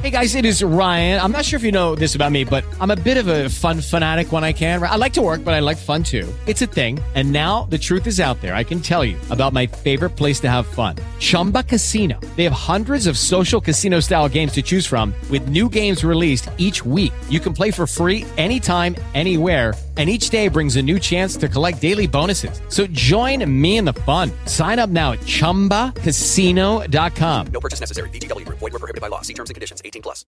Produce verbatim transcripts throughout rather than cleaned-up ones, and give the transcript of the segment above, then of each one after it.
Hey guys, it is Ryan. I'm not sure if you know this about me, but I'm a bit of a fun fanatic when I can. I like to work, but I like fun too. It's a thing. And now the truth is out there. I can tell you about my favorite place to have fun. Chumba Casino. They have hundreds of social casino style games to choose from with new games released each week. You can play for free anytime, anywhere. And each day brings a new chance to collect daily bonuses. So join me in the fun. Sign up now at chumba casino dot com. No purchase necessary. V G W Group. Void where prohibited by law. See terms and conditions. eighteen plus.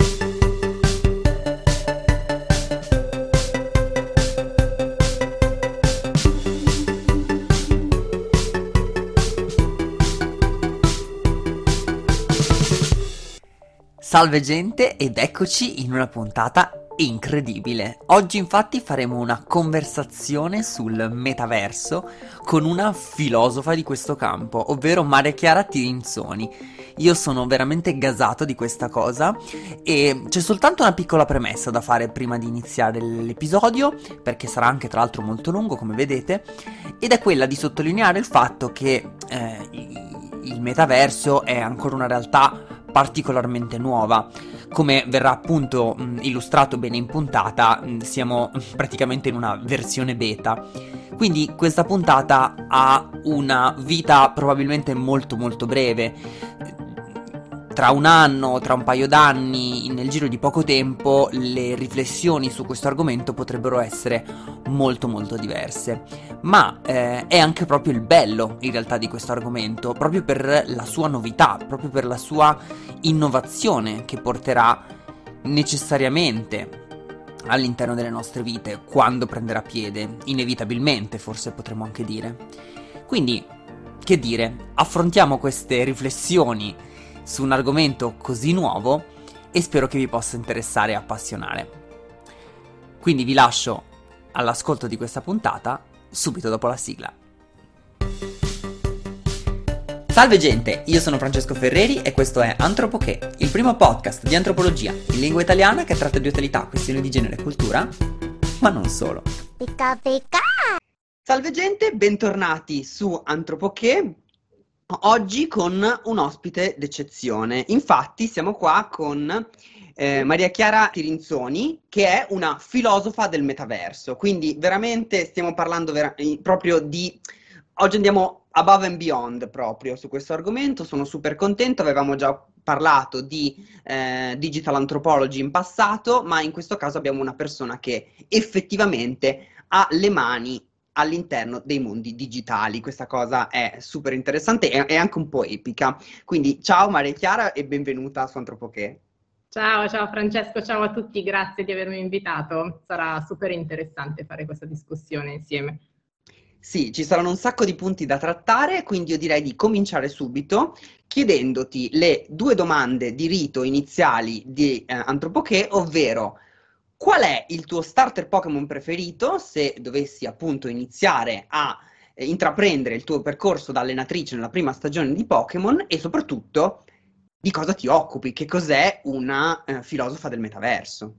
Salve gente ed eccoci in una puntata incredibile. Oggi infatti faremo una conversazione sul metaverso con una filosofa di questo campo, ovvero Maria Chiara Tirinzoni. Io sono veramente gasato di questa cosa e c'è soltanto una piccola premessa da fare prima di iniziare l'episodio, perché sarà anche tra l'altro molto lungo come vedete, ed è quella di sottolineare il fatto che eh, il metaverso è ancora una realtà particolarmente nuova. Come verrà appunto mh, illustrato bene in puntata, mh, siamo praticamente in una versione beta. Quindi questa puntata ha una vita probabilmente molto molto breve. Tra un anno, tra un paio d'anni, nel giro di poco tempo, le riflessioni su questo argomento potrebbero essere molto molto diverse. Ma eh, è anche proprio il bello, in realtà, di questo argomento, proprio per la sua novità, proprio per la sua innovazione che porterà necessariamente all'interno delle nostre vite, quando prenderà piede, inevitabilmente, forse potremmo anche dire. Quindi, che dire, affrontiamo queste riflessioni su un argomento così nuovo e spero che vi possa interessare e appassionare. Quindi vi lascio all'ascolto di questa puntata subito dopo la sigla. Salve gente, io sono Francesco Ferreri e questo è Antropoché, il primo podcast di antropologia in lingua italiana che tratta di utilità, questioni di genere e cultura, ma non solo. Picca picca! Salve gente, bentornati su Antropoché. Oggi con un ospite d'eccezione. Infatti siamo qua con eh, Maria Chiara Tirinzoni, che è una filosofa del metaverso. Quindi veramente stiamo parlando vera- proprio di... Oggi andiamo above and beyond proprio su questo argomento. Sono super contento, avevamo già parlato di eh, digital anthropology in passato, ma in questo caso abbiamo una persona che effettivamente ha le mani all'interno dei mondi digitali. Questa cosa è super interessante e è anche un po' epica. Quindi ciao Maria Chiara e benvenuta su Antropoché. Ciao, ciao Francesco, ciao a tutti, grazie di avermi invitato. Sarà super interessante fare questa discussione insieme. Sì, ci saranno un sacco di punti da trattare, quindi io direi di cominciare subito chiedendoti le due domande di rito iniziali di eh, Antropoché, ovvero: qual è il tuo starter Pokémon preferito, se dovessi appunto iniziare a eh, intraprendere il tuo percorso da allenatrice nella prima stagione di Pokémon, e soprattutto di cosa ti occupi, che cos'è una eh, filosofa del metaverso?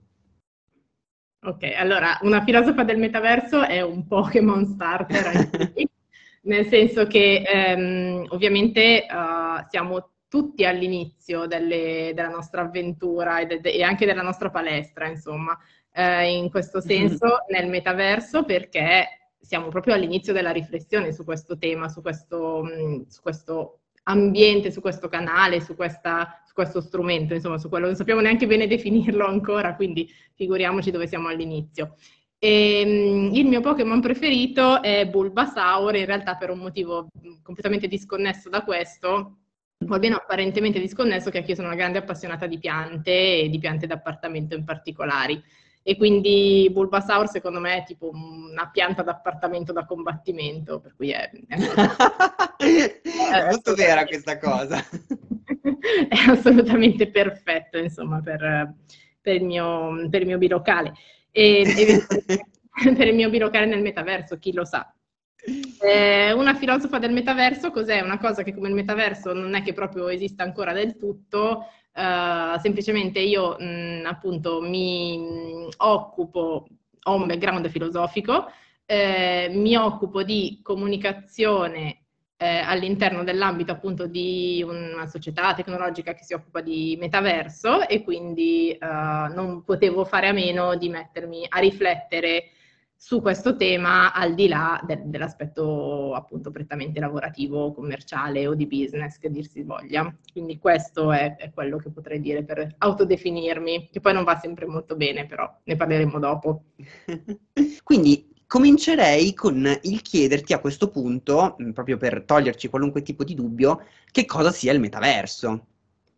Ok, allora, una filosofa del metaverso è un Pokémon starter, anche qui, nel senso che ehm, ovviamente uh, siamo tutti all'inizio delle, della nostra avventura e, de, e anche della nostra palestra, insomma, eh, in questo senso nel metaverso, perché siamo proprio all'inizio della riflessione su questo tema, su questo, mh, su questo ambiente, su questo canale, su, questa, su questo strumento, insomma, su quello non sappiamo neanche bene definirlo ancora, quindi figuriamoci dove siamo all'inizio. E, mh, il mio Pokémon preferito è Bulbasaur, in realtà per un motivo completamente disconnesso da questo, o almeno apparentemente disconnesso, che io sono una grande appassionata di piante e di piante d'appartamento in particolari. E quindi Bulbasaur secondo me è tipo una pianta d'appartamento da combattimento, per cui è... È, è molto vera questa cosa. È assolutamente perfetto, insomma, per, per, il, mio, per il mio bilocale. E, e per il mio bilocale nel metaverso, chi lo sa. Eh, una filosofa del metaverso cos'è? Una cosa che come il metaverso non è che proprio esista ancora del tutto, uh, semplicemente io mh, appunto mi mh, occupo, ho un background filosofico, eh, mi occupo di comunicazione eh, all'interno dell'ambito appunto di una società tecnologica che si occupa di metaverso e quindi eh, non potevo fare a meno di mettermi a riflettere su questo tema al di là de- dell'aspetto appunto prettamente lavorativo, commerciale o di business, che dir si voglia. Quindi questo è, è quello che potrei dire per autodefinirmi, che poi non va sempre molto bene, però ne parleremo dopo. Quindi comincerei con il chiederti a questo punto, mh, proprio per toglierci qualunque tipo di dubbio, che cosa sia il metaverso.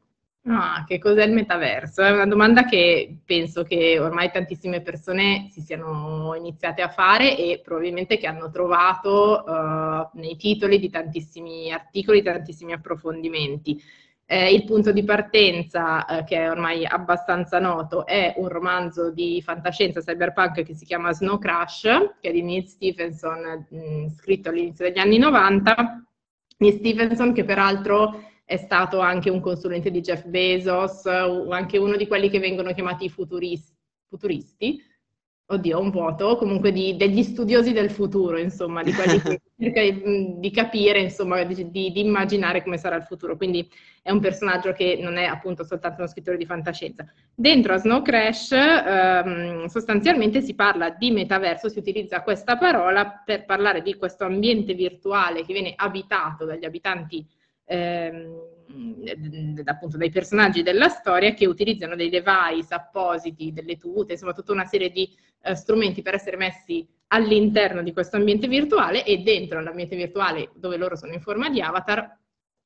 Ah, che cos'è il metaverso? È una domanda che penso che ormai tantissime persone si siano iniziate a fare e probabilmente che hanno trovato uh, nei titoli di tantissimi articoli, tantissimi approfondimenti. Eh, il punto di partenza, eh, che è ormai abbastanza noto, è un romanzo di fantascienza cyberpunk che si chiama Snow Crash, che è di Neil Stephenson, mh, scritto all'inizio degli anni novanta. Neil Stephenson, che peraltro è stato anche un consulente di Jeff Bezos, anche uno di quelli che vengono chiamati futuristi, futuristi? Oddio, un vuoto, comunque di, degli studiosi del futuro, insomma, di quelli che cerca di, di capire, insomma, di, di, di immaginare come sarà il futuro. Quindi è un personaggio che non è appunto soltanto uno scrittore di fantascienza. Dentro a Snow Crash ehm, sostanzialmente si parla di metaverso, si utilizza questa parola per parlare di questo ambiente virtuale che viene abitato dagli abitanti ehm, appunto dai personaggi della storia, che utilizzano dei device appositi, delle tute, insomma tutta una serie di eh, strumenti per essere messi all'interno di questo ambiente virtuale, e dentro l'ambiente virtuale, dove loro sono in forma di avatar,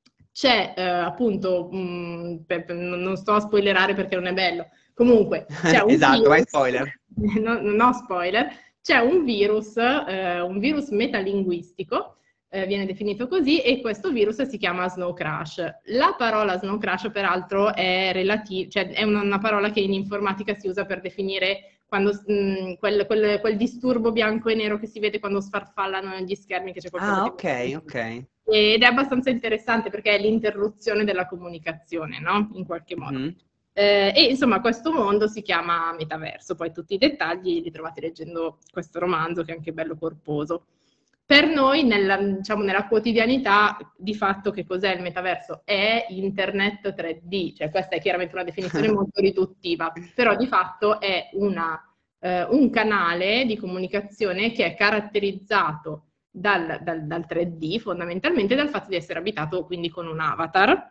c'è eh, appunto, mh, per, per, non sto a spoilerare perché non è bello, comunque c'è un Esatto, virus, vai spoiler. no, non ho spoiler, c'è un virus, eh, un virus metalinguistico, Eh, viene definito così, e questo virus si chiama Snow Crash. La parola Snow Crash peraltro è relativa, cioè è una, una parola che in informatica si usa per definire quando, mh, quel, quel, quel disturbo bianco e nero che si vede quando sfarfallano gli schermi, che c'è qualcosa Ah, che... ok, ok. Ed è abbastanza interessante perché è l'interruzione della comunicazione, no? In qualche modo. Mm-hmm. Eh, e insomma questo mondo si chiama metaverso, poi tutti i dettagli li trovate leggendo questo romanzo, che è anche bello corposo. Per noi, nella, diciamo, nella quotidianità, di fatto che cos'è il metaverso? È internet tre D, cioè questa è chiaramente una definizione molto riduttiva, però di fatto è una, eh, un canale di comunicazione che è caratterizzato dal, dal, dal tre D, fondamentalmente dal fatto di essere abitato quindi con un avatar.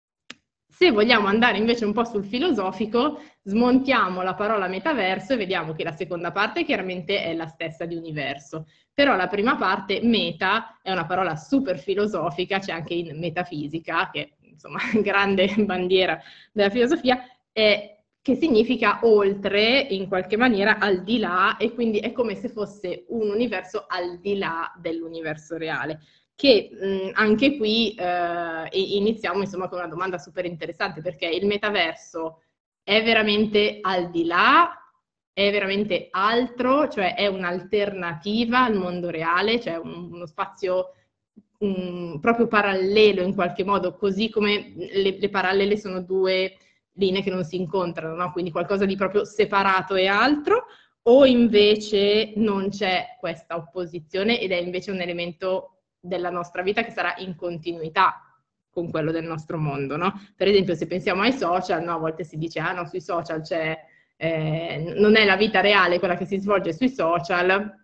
Se vogliamo andare invece un po' sul filosofico, smontiamo la parola metaverso e vediamo che la seconda parte chiaramente è la stessa di universo. Però la prima parte, meta, è una parola super filosofica, c'è anche in metafisica, che insomma grande bandiera della filosofia, è, che significa oltre, in qualche maniera al di là, e quindi è come se fosse un universo al di là dell'universo reale. Che mh, anche qui eh, iniziamo insomma con una domanda super interessante, perché il metaverso è veramente al di là? È veramente altro, cioè è un'alternativa al mondo reale, cioè un, uno spazio um, proprio parallelo in qualche modo, così come le, le parallele sono due linee che non si incontrano, no? Quindi qualcosa di proprio separato e altro, o invece non c'è questa opposizione ed è invece un elemento della nostra vita che sarà in continuità con quello del nostro mondo, no? Per esempio, se pensiamo ai social, no? A volte si dice, ah no, sui social c'è... Eh, non è la vita reale quella che si svolge sui social,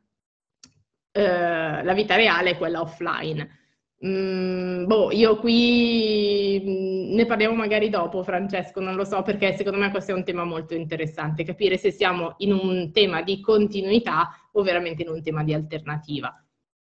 eh, la vita reale è quella offline. Mm, boh, io qui mm, ne parliamo magari dopo, Francesco, non lo so, perché secondo me questo è un tema molto interessante, capire se siamo in un tema di continuità o veramente in un tema di alternativa.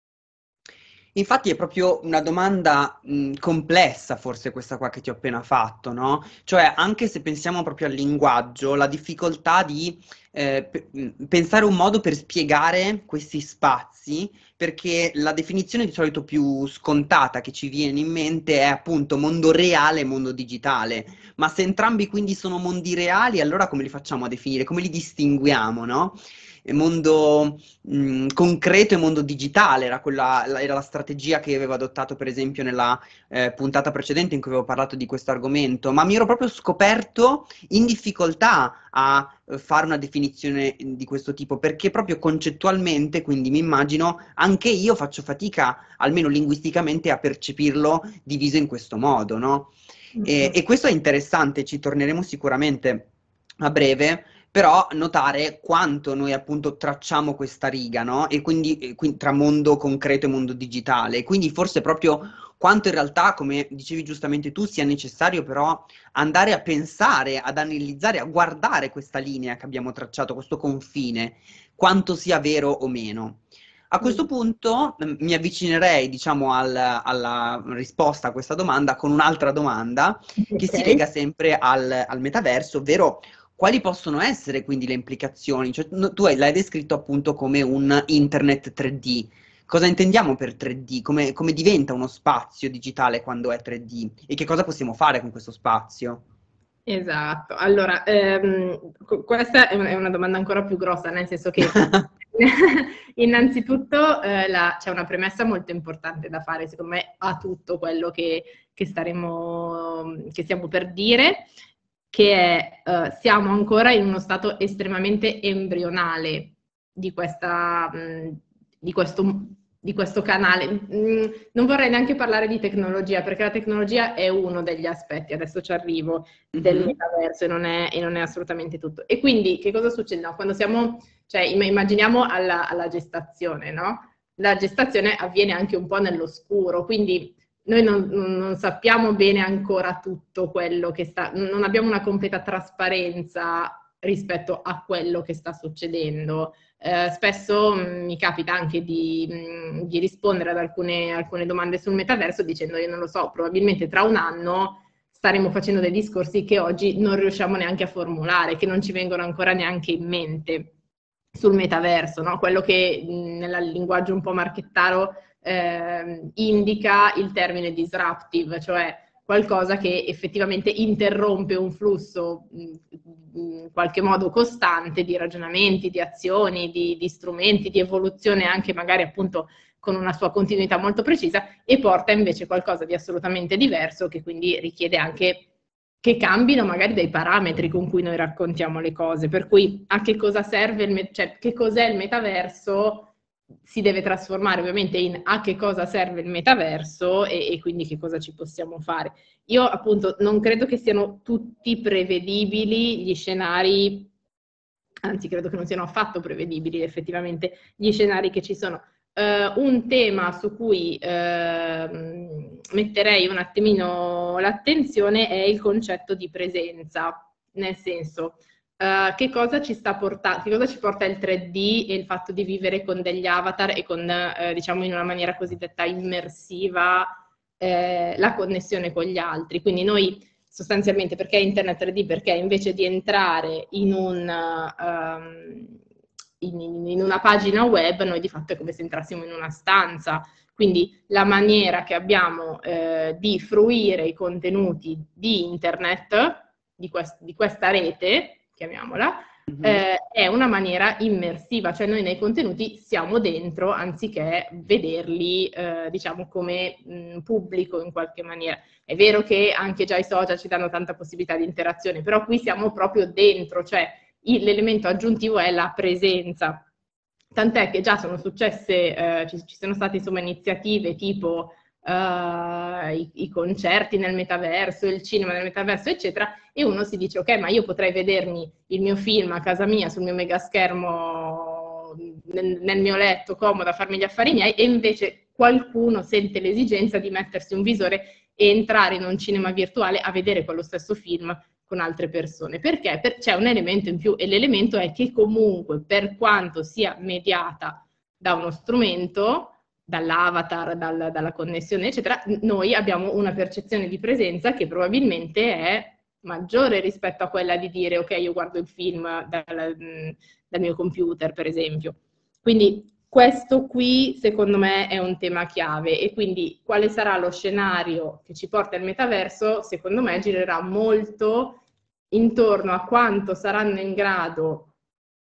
Infatti è proprio una domanda mh, complessa, forse questa qua che ti ho appena fatto, no? Cioè, anche se pensiamo proprio al linguaggio, la difficoltà di eh, pe- mh, pensare un modo per spiegare questi spazi, perché la definizione di solito più scontata che ci viene in mente è appunto mondo reale e mondo digitale. Ma se entrambi quindi sono mondi reali, allora come li facciamo a definire? Come li distinguiamo, no? mondo mh, concreto e mondo digitale, era, quella, la, era la strategia che avevo adottato per esempio nella eh, puntata precedente in cui avevo parlato di questo argomento, ma mi ero proprio scoperto in difficoltà a eh, fare una definizione di questo tipo, perché proprio concettualmente, quindi mi immagino, anche io faccio fatica, almeno linguisticamente, a percepirlo diviso in questo modo, no? E, e questo è interessante, ci torneremo sicuramente a breve, però notare quanto noi appunto tracciamo questa riga, no? E quindi, e quindi tra mondo concreto e mondo digitale, quindi forse proprio quanto in realtà, come dicevi giustamente tu, sia necessario però andare a pensare, ad analizzare, a guardare questa linea che abbiamo tracciato, questo confine, quanto sia vero o meno. A questo punto m- mi avvicinerei, diciamo, al- alla risposta a questa domanda con un'altra domanda che si Ok. lega sempre al, al metaverso, ovvero quali possono essere quindi le implicazioni? Cioè, no- tu hai- l'hai descritto appunto come un internet tre D. Cosa intendiamo per tre D? Come, come diventa uno spazio digitale quando è tre D? E che cosa possiamo fare con questo spazio? Esatto, allora, ehm, qu- questa è una, è una domanda ancora più grossa, nel senso che innanzitutto eh, la- c'è una premessa molto importante da fare, secondo me, a tutto quello che, che staremo, che stiamo per dire, che è eh, siamo ancora in uno stato estremamente embrionale di questa, mh, di questo, di questo canale. Mm, non vorrei neanche parlare di tecnologia, perché la tecnologia è uno degli aspetti, adesso ci arrivo, del Mhm. metaverso e non è, e non è assolutamente tutto. E quindi che cosa succede? No, quando siamo, cioè imm- immaginiamo alla, alla gestazione, no? La gestazione avviene anche un po' nell'oscuro, quindi noi non, non- non sappiamo bene ancora tutto quello che sta, non abbiamo una completa trasparenza rispetto a quello che sta succedendo. Eh, spesso mh, mi capita anche di, mh, di rispondere ad alcune, alcune domande sul metaverso dicendo io non lo so, probabilmente tra un anno staremo facendo dei discorsi che oggi non riusciamo neanche a formulare, che non ci vengono ancora neanche in mente sul metaverso, no? Quello che mh, nel linguaggio un po' marchettaro eh, indica il termine disruptive, cioè qualcosa che effettivamente interrompe un flusso mh, in qualche modo costante di ragionamenti, di azioni, di, di strumenti, di evoluzione anche magari appunto con una sua continuità molto precisa e porta invece qualcosa di assolutamente diverso che quindi richiede anche che cambino magari dei parametri con cui noi raccontiamo le cose, per cui a che cosa serve il me- cioè che cos'è il metaverso si deve trasformare ovviamente in a che cosa serve il metaverso e, e quindi che cosa ci possiamo fare. Io appunto non credo che siano tutti prevedibili gli scenari, anzi credo che non siano affatto prevedibili effettivamente gli scenari che ci sono. Uh, un tema su cui uh, metterei un attimino l'attenzione è il concetto di presenza, nel senso uh, che cosa ci sta portando, che cosa ci porta il tre D e il fatto di vivere con degli avatar e con, uh, diciamo in una maniera cosiddetta immersiva, eh, la connessione con gli altri. Quindi noi sostanzialmente perché Internet tre D? Perché invece di entrare in un... Um, In, in una pagina web, noi di fatto è come se entrassimo in una stanza, quindi la maniera che abbiamo eh, di fruire i contenuti di internet, di, quest- di questa rete, chiamiamola, Mhm. eh, è una maniera immersiva, cioè noi nei contenuti siamo dentro anziché vederli, eh, diciamo, come mh, pubblico in qualche maniera. È vero che anche già i social ci danno tanta possibilità di interazione, però qui siamo proprio dentro, cioè l'elemento aggiuntivo è la presenza. Tant'è che già sono successe, eh, ci, ci sono state insomma iniziative tipo uh, i, i concerti nel metaverso, il cinema nel metaverso, eccetera, e uno si dice ok, ma io potrei vedermi il mio film a casa mia sul mio megaschermo nel, nel mio letto, comoda, a farmi gli affari miei, e invece qualcuno sente l'esigenza di mettersi un visore e entrare in un cinema virtuale a vedere quello stesso film con altre persone. Perché? Per, c'è un elemento in più e l'elemento è che comunque per quanto sia mediata da uno strumento, dall'avatar, dal, dalla connessione eccetera, noi abbiamo una percezione di presenza che probabilmente è maggiore rispetto a quella di dire ok io guardo il film dal, dal mio computer per esempio. Quindi questo qui secondo me è un tema chiave e quindi quale sarà lo scenario che ci porta al metaverso secondo me girerà molto intorno a quanto saranno in grado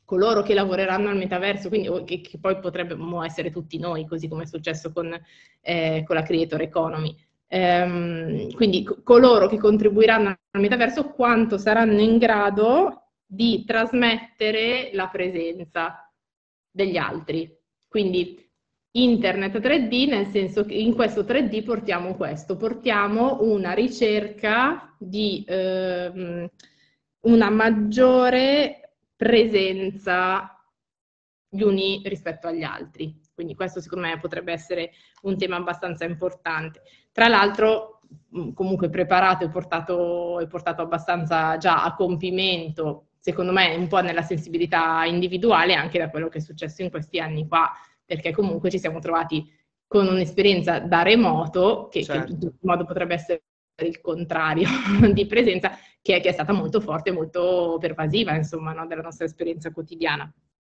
coloro che lavoreranno al metaverso, quindi o che, che poi potremmo essere tutti noi, così come è successo con, eh, con la Creator Economy. Ehm, quindi co- coloro che contribuiranno al metaverso, quanto saranno in grado di trasmettere la presenza degli altri. Quindi internet tre D, nel senso che in questo tre D portiamo questo, portiamo una ricerca di ehm, una maggiore presenza gli uni rispetto agli altri. Quindi questo secondo me potrebbe essere un tema abbastanza importante. Tra l'altro comunque preparato e portato, e portato abbastanza già a compimento, secondo me un po' nella sensibilità individuale anche da quello che è successo in questi anni qua, perché comunque ci siamo trovati con un'esperienza da remoto, che, certo. che in tutto modo potrebbe essere il contrario di presenza, che è, che è stata molto forte e molto pervasiva, insomma, no, della nostra esperienza quotidiana.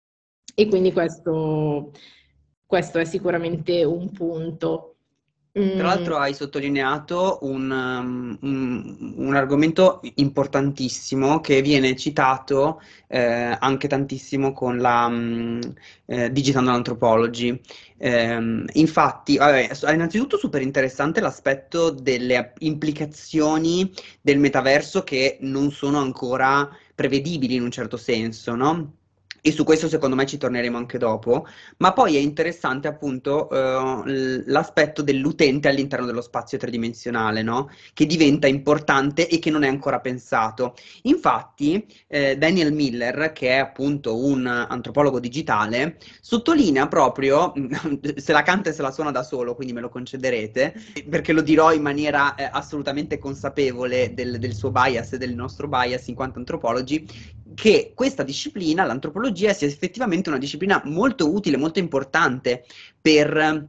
E quindi questo, questo è sicuramente un punto. Tra l'altro hai sottolineato un, um, un, un argomento importantissimo che viene citato eh, anche tantissimo con la um, eh, Digital Anthropology. Eh, infatti, vabbè, è innanzitutto super interessante l'aspetto delle implicazioni del metaverso che non sono ancora prevedibili in un certo senso, no? E su questo secondo me ci torneremo anche dopo, ma poi è interessante appunto eh, l'aspetto dell'utente all'interno dello spazio tridimensionale, no? Che diventa importante e che non è ancora pensato. Infatti eh, Daniel Miller, che è appunto un antropologo digitale, sottolinea proprio, se la canta e se la suona da solo, quindi me lo concederete, perché lo dirò in maniera eh, assolutamente consapevole del, del suo bias e del nostro bias in quanto antropologi, che questa disciplina, l'antropologia, sia effettivamente una disciplina molto utile, molto importante per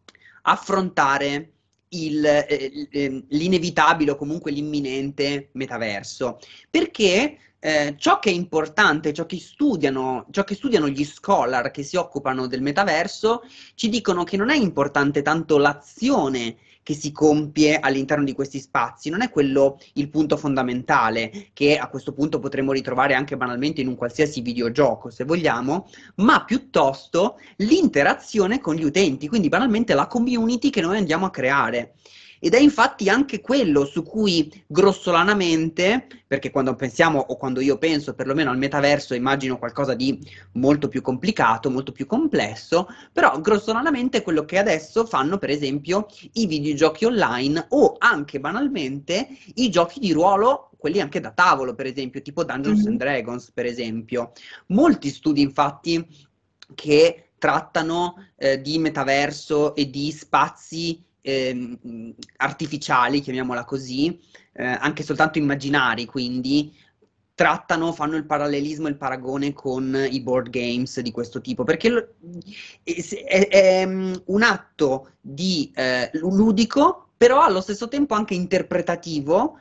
affrontare il, eh, l'inevitabile o comunque l'imminente metaverso, perché eh, ciò che è importante, ciò che studiano, ciò che studiano gli scholar che si occupano del metaverso, ci dicono che non è importante tanto l'azione che si compie all'interno di questi spazi, non è quello il punto fondamentale, che a questo punto potremmo ritrovare anche banalmente in un qualsiasi videogioco, se vogliamo, ma piuttosto l'interazione con gli utenti, quindi banalmente la community che noi andiamo a creare. Ed è infatti anche quello su cui grossolanamente, perché quando pensiamo o quando io penso perlomeno al metaverso immagino qualcosa di molto più complicato, molto più complesso, però grossolanamente è quello che adesso fanno per esempio i videogiochi online o anche banalmente i giochi di ruolo, quelli anche da tavolo per esempio, tipo Dungeons Mm-hmm. and Dragons per esempio. Molti studi infatti che trattano eh, di metaverso e di spazi Eh, artificiali, chiamiamola così, eh, anche soltanto immaginari, quindi trattano, fanno il parallelismo e il paragone con i board games di questo tipo, perché lo, è, è, è un atto di eh, ludico, però allo stesso tempo anche interpretativo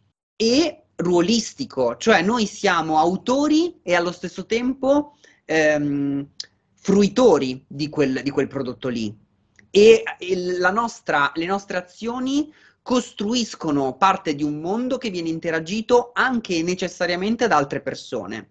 e ruolistico, cioè noi siamo autori e allo stesso tempo ehm, fruitori di quel, di quel prodotto lì. E la nostra, le nostre azioni costruiscono parte di un mondo che viene interagito anche necessariamente da altre persone.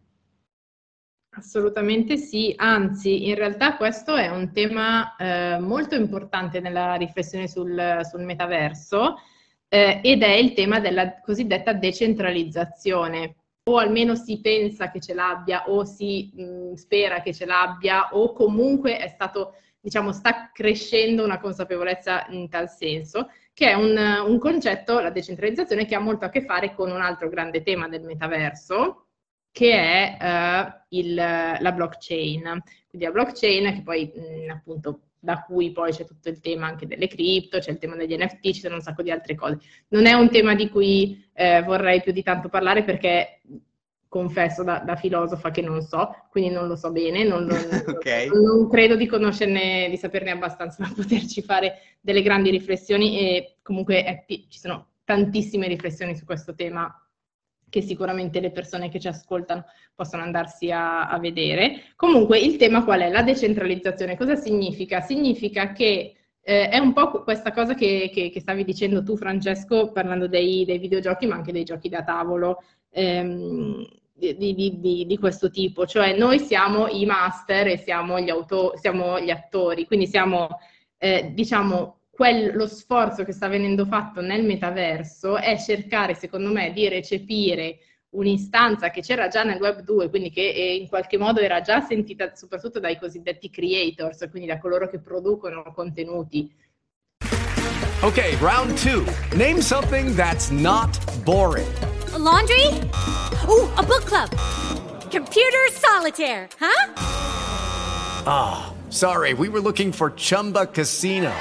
Assolutamente sì, anzi in realtà questo è un tema eh, molto importante nella riflessione sul, sul metaverso eh, ed è il tema della cosiddetta decentralizzazione. O almeno si pensa che ce l'abbia o si mh, spera che ce l'abbia o comunque è stato, diciamo, sta crescendo una consapevolezza in tal senso, che è un, un concetto, la decentralizzazione, che ha molto a che fare con un altro grande tema del metaverso, che è uh, il, la blockchain. Quindi la blockchain, che poi mh, appunto da cui poi c'è tutto il tema anche delle cripto, c'è il tema degli N F T, ci sono un sacco di altre cose. Non è un tema di cui eh, vorrei più di tanto parlare perché confesso da, da filosofa che non so, quindi non lo so bene, non, non, okay. non, non credo di conoscerne, di saperne abbastanza da poterci fare delle grandi riflessioni e comunque è, ci sono tantissime riflessioni su questo tema che sicuramente le persone che ci ascoltano possono andarsi a, a vedere. Comunque il tema qual è? La decentralizzazione. Cosa significa? Significa che eh, è un po' questa cosa che, che, che stavi dicendo tu, Francesco, parlando dei, dei videogiochi, ma anche dei giochi da tavolo. Ehm, di, di, di, di questo tipo, cioè noi siamo i master e siamo gli, auto, siamo gli attori, quindi siamo, eh, diciamo, quel, lo sforzo che sta venendo fatto nel metaverso è cercare, secondo me, di recepire un'istanza che c'era già nel web due, quindi che in qualche modo era già sentita soprattutto dai cosiddetti creators, quindi da coloro che producono contenuti. Okay, round two. Name something that's not boring. A laundry? Ooh, a book club. Computer solitaire, huh? Ah, oh, sorry, we were looking for Chumba Casino.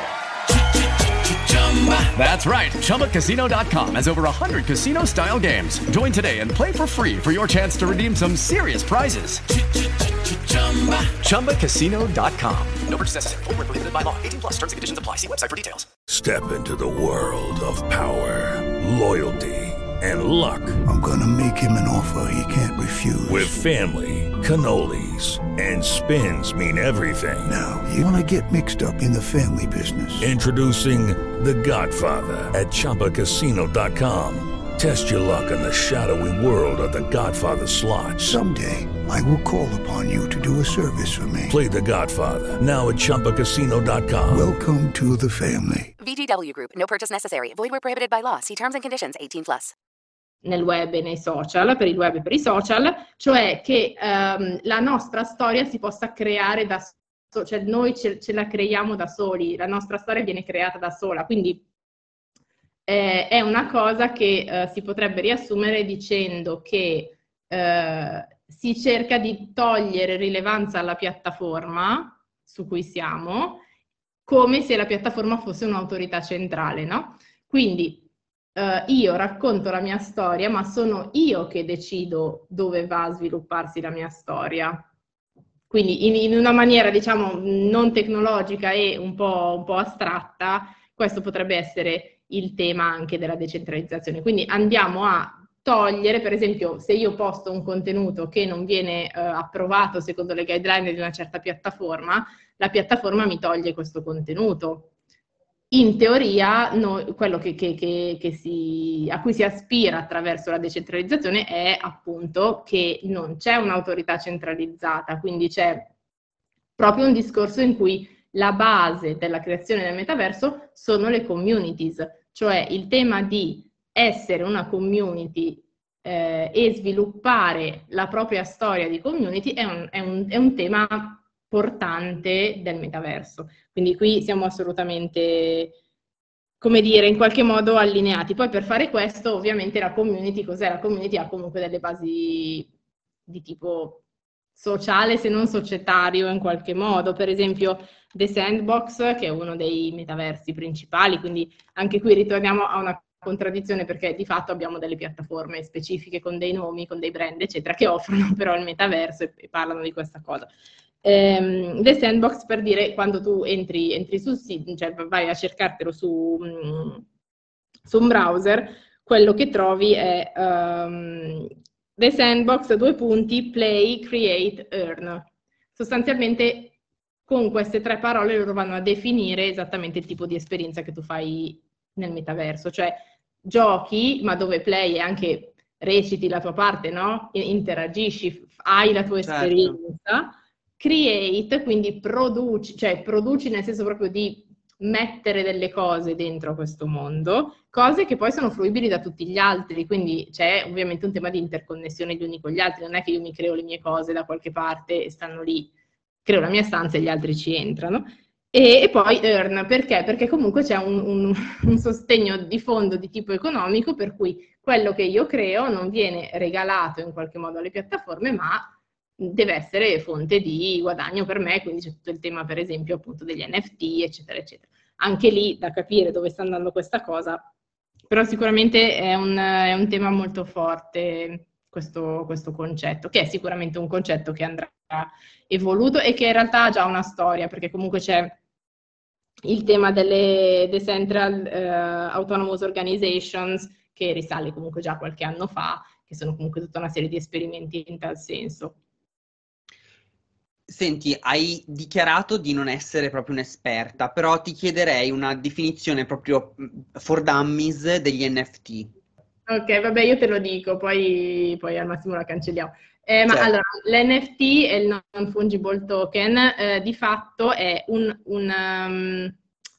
That's right, Chumba Casino dot com has over one hundred casino-style games. Join today and play for free for your chance to redeem some serious prizes. Chumba Casino dot com. No purchase necessary. Void where prohibited by law. eighteen plus terms and conditions apply. See website for details. Step into the world of power, loyalty, and luck. I'm gonna make him an offer he can't refuse. With family, cannolis, and spins mean everything. Now, you wanna get mixed up in the family business. Introducing The Godfather at Chumba Casino dot com. Test your luck in the shadowy world of The Godfather slot. Someday, I will call upon you to do a service for me. Play The Godfather, now at Chumba Casino dot com. Welcome to the family. V G W Group, no purchase necessary. Void where prohibited by law. See terms and conditions, eighteen plus. Nel web e nei social, per il web e per i social, cioè che um, la nostra storia si possa creare da soli, cioè noi ce, ce la creiamo da soli, la nostra storia viene creata da sola, quindi eh, è una cosa che eh, si potrebbe riassumere dicendo che eh, si cerca di togliere rilevanza alla piattaforma su cui siamo, come se la piattaforma fosse un'autorità centrale, no? Quindi Uh, io racconto la mia storia, ma sono io che decido dove va a svilupparsi la mia storia. Quindi in, in una maniera, diciamo, non tecnologica e un po', un po' astratta, questo potrebbe essere il tema anche della decentralizzazione. Quindi andiamo a togliere, per esempio, se io posto un contenuto che non viene uh, approvato secondo le guideline di una certa piattaforma, la piattaforma mi toglie questo contenuto. In teoria, no, quello che, che, che, che si, a cui si aspira attraverso la decentralizzazione è appunto che non c'è un'autorità centralizzata, quindi c'è proprio un discorso in cui la base della creazione del metaverso sono le communities, cioè il tema di essere una community eh, e sviluppare la propria storia di community è un, è un, è un tema portante del metaverso. Quindi qui siamo assolutamente, come dire, in qualche modo allineati. Poi per fare questo, ovviamente la community, cos'è? La community ha comunque delle basi di tipo sociale, se non societario in qualche modo. Per esempio The Sandbox, che è uno dei metaversi principali, quindi anche qui ritorniamo a una contraddizione perché di fatto abbiamo delle piattaforme specifiche con dei nomi, con dei brand, eccetera, che offrono però il metaverso e, e parlano di questa cosa. Um, The Sandbox, per dire, quando tu entri, entri sul sito, cioè vai a cercartelo su, um, su un browser, quello che trovi è um, The Sandbox, due punti, play, create, earn. Sostanzialmente con queste tre parole loro vanno a definire esattamente il tipo di esperienza che tu fai nel metaverso, cioè giochi, ma dove play è anche reciti la tua parte, no? Interagisci, hai la tua esperienza. Certo. Create, quindi produci, cioè produci nel senso proprio di mettere delle cose dentro questo mondo, cose che poi sono fruibili da tutti gli altri, quindi c'è ovviamente un tema di interconnessione gli uni con gli altri, non è che io mi creo le mie cose da qualche parte e stanno lì, creo la mia stanza e gli altri ci entrano. E, e poi earn, perché? Perché comunque c'è un, un, un sostegno di fondo di tipo economico, per cui quello che io creo non viene regalato in qualche modo alle piattaforme, ma deve essere fonte di guadagno per me, quindi c'è tutto il tema per esempio appunto degli N F T, eccetera, eccetera. Anche lì da capire dove sta andando questa cosa, però sicuramente è un, è un tema molto forte questo, questo concetto, che è sicuramente un concetto che andrà evoluto e che in realtà ha già una storia, perché comunque c'è il tema delle Decentral uh, Autonomous Organizations, che risale comunque già qualche anno fa, che sono comunque tutta una serie di esperimenti in tal senso. Senti, hai dichiarato di non essere proprio un'esperta, però ti chiederei una definizione proprio for dummies degli N F T. Ok, vabbè, io te lo dico, poi, poi al massimo la cancelliamo. Eh, ma Certo. allora, l'N F T e il non fungible token eh, di fatto è un, un, um,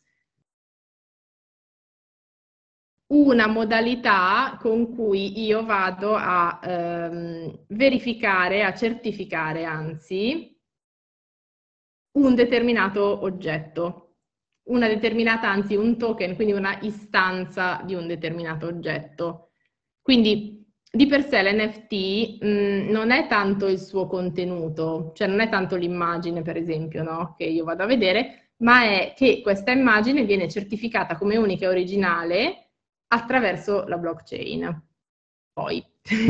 una modalità con cui io vado a ehm, verificare, a certificare anzi, un determinato oggetto, una determinata, anzi un token, quindi una istanza di un determinato oggetto. Quindi di per sé l'N F T mh, non è tanto il suo contenuto, cioè non è tanto l'immagine per esempio, no? Che io vado a vedere, ma è che questa immagine viene certificata come unica e originale attraverso la blockchain. Poi,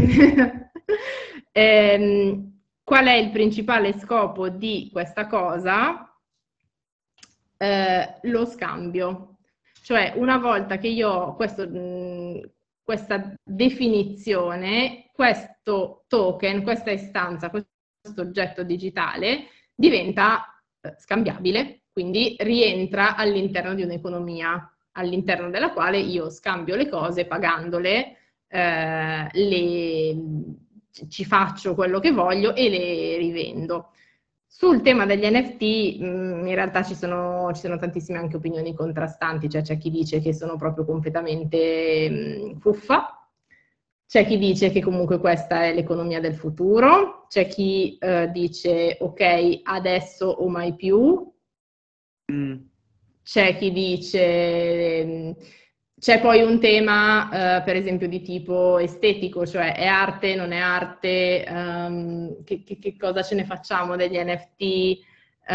ehm, qual è il principale scopo di questa cosa? Eh, lo scambio. Cioè, una volta che io ho questo, mh, questa definizione, questo token, questa istanza, questo oggetto digitale diventa eh, scambiabile, quindi rientra all'interno di un'economia, all'interno della quale io scambio le cose pagandole, eh, le, ci faccio quello che voglio e le rivendo. Sul tema degli N F T mh, in realtà ci sono, ci sono tantissime anche opinioni contrastanti, cioè c'è chi dice che sono proprio completamente mh, fuffa, c'è chi dice che comunque questa è l'economia del futuro, c'è chi eh, dice ok, adesso o mai più, Mm. c'è chi dice... mh, c'è poi un tema, eh, per esempio, di tipo estetico, cioè è arte, non è arte, um, che, che, che cosa ce ne facciamo degli N F T, uh,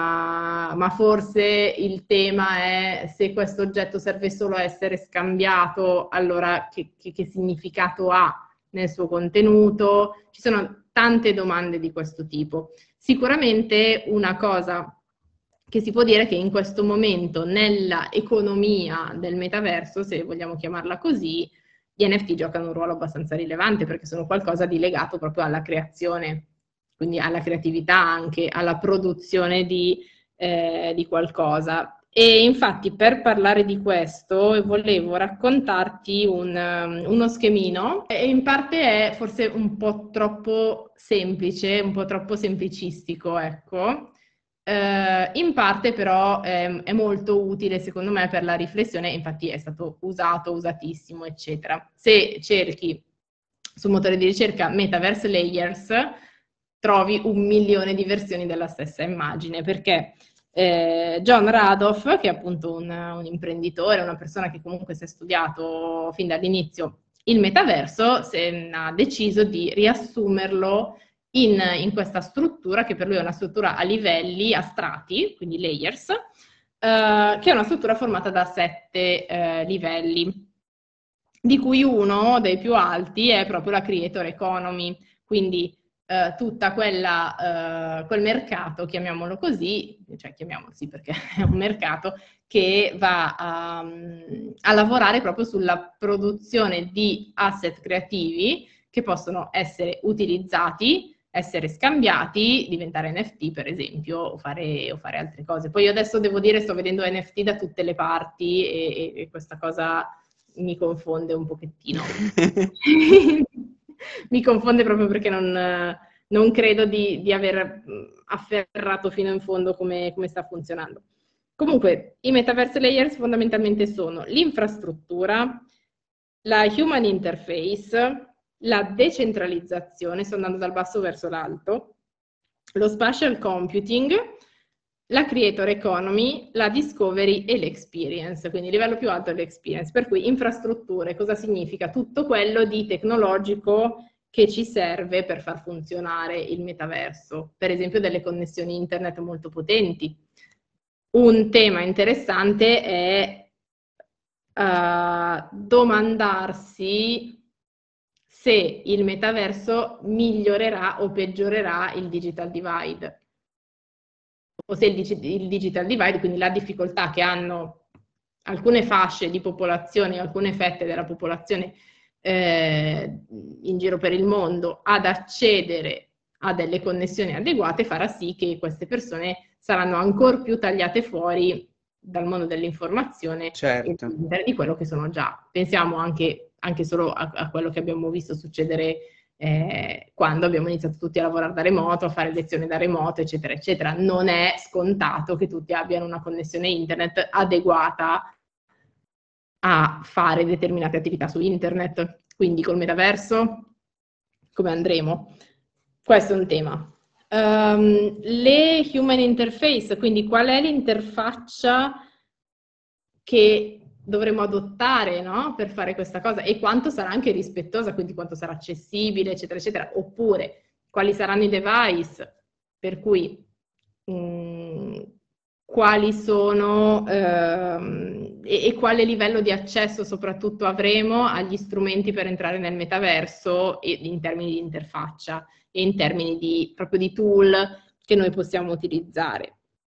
ma forse il tema è se questo oggetto serve solo a essere scambiato, allora che, che, che significato ha nel suo contenuto? Ci sono tante domande di questo tipo. Sicuramente una cosa che si può dire che in questo momento nella economia del metaverso, se vogliamo chiamarla così, gli N F T giocano un ruolo abbastanza rilevante perché sono qualcosa di legato proprio alla creazione, quindi alla creatività anche, alla produzione di, eh, di qualcosa. E infatti per parlare di questo volevo raccontarti un, um, uno schemino e in parte è forse un po' troppo semplice, un po' troppo semplicistico, ecco. Uh, in parte però ehm, è molto utile secondo me per la riflessione, infatti è stato usato, usatissimo, eccetera. Se cerchi sul motore di ricerca Metaverse Layers, trovi un milione di versioni della stessa immagine, perché eh, John Radoff, che è appunto un, un imprenditore, una persona che comunque si è studiato fin dall'inizio il metaverso, se, ha deciso di riassumerlo In, in questa struttura, che per lui è una struttura a livelli, a strati, quindi layers, eh, che è una struttura formata da sette eh, livelli, di cui uno dei più alti è proprio la creator economy, quindi eh, tutta quella, eh, quel mercato, chiamiamolo così, cioè chiamiamolo sì perché è un mercato, che va a, a lavorare proprio sulla produzione di asset creativi che possono essere utilizzati, essere scambiati, diventare N F T per esempio, o fare, o fare altre cose. Poi io adesso devo dire, sto vedendo N F T da tutte le parti e, e questa cosa mi confonde un pochettino. Mi confonde proprio perché non, non credo di, di aver afferrato fino in fondo come, come sta funzionando. Comunque, i metaverse layers fondamentalmente sono l'infrastruttura, la human interface, la decentralizzazione, sto andando dal basso verso l'alto, lo spatial computing, la creator economy, la discovery e l'experience, quindi il livello più alto è l'experience. Per cui infrastrutture, cosa significa? Tutto quello di tecnologico che ci serve per far funzionare il metaverso, per esempio delle connessioni internet molto potenti. Un tema interessante è uh, domandarsi se il metaverso migliorerà o peggiorerà il digital divide, o se il, digi- il digital divide, quindi la difficoltà che hanno alcune fasce di popolazione, alcune fette della popolazione eh, in giro per il mondo ad accedere a delle connessioni adeguate, farà sì che queste persone saranno ancora più tagliate fuori dal mondo dell'informazione, certo, e di quello che sono già. Pensiamo anche anche solo a, a quello che abbiamo visto succedere eh, quando abbiamo iniziato tutti a lavorare da remoto, a fare lezioni da remoto, eccetera, eccetera. Non è scontato che tutti abbiano una connessione internet adeguata a fare determinate attività su internet. Quindi col metaverso come andremo? Questo è un tema. Um, le human interface, quindi qual è l'interfaccia che dovremo adottare, no? Per fare questa cosa, e quanto sarà anche rispettosa, quindi quanto sarà accessibile, eccetera, eccetera, oppure quali saranno i device, per cui mh, quali sono ehm, e, e quale livello di accesso soprattutto avremo agli strumenti per entrare nel metaverso e, in termini di interfaccia e in termini di, proprio di tool che noi possiamo utilizzare.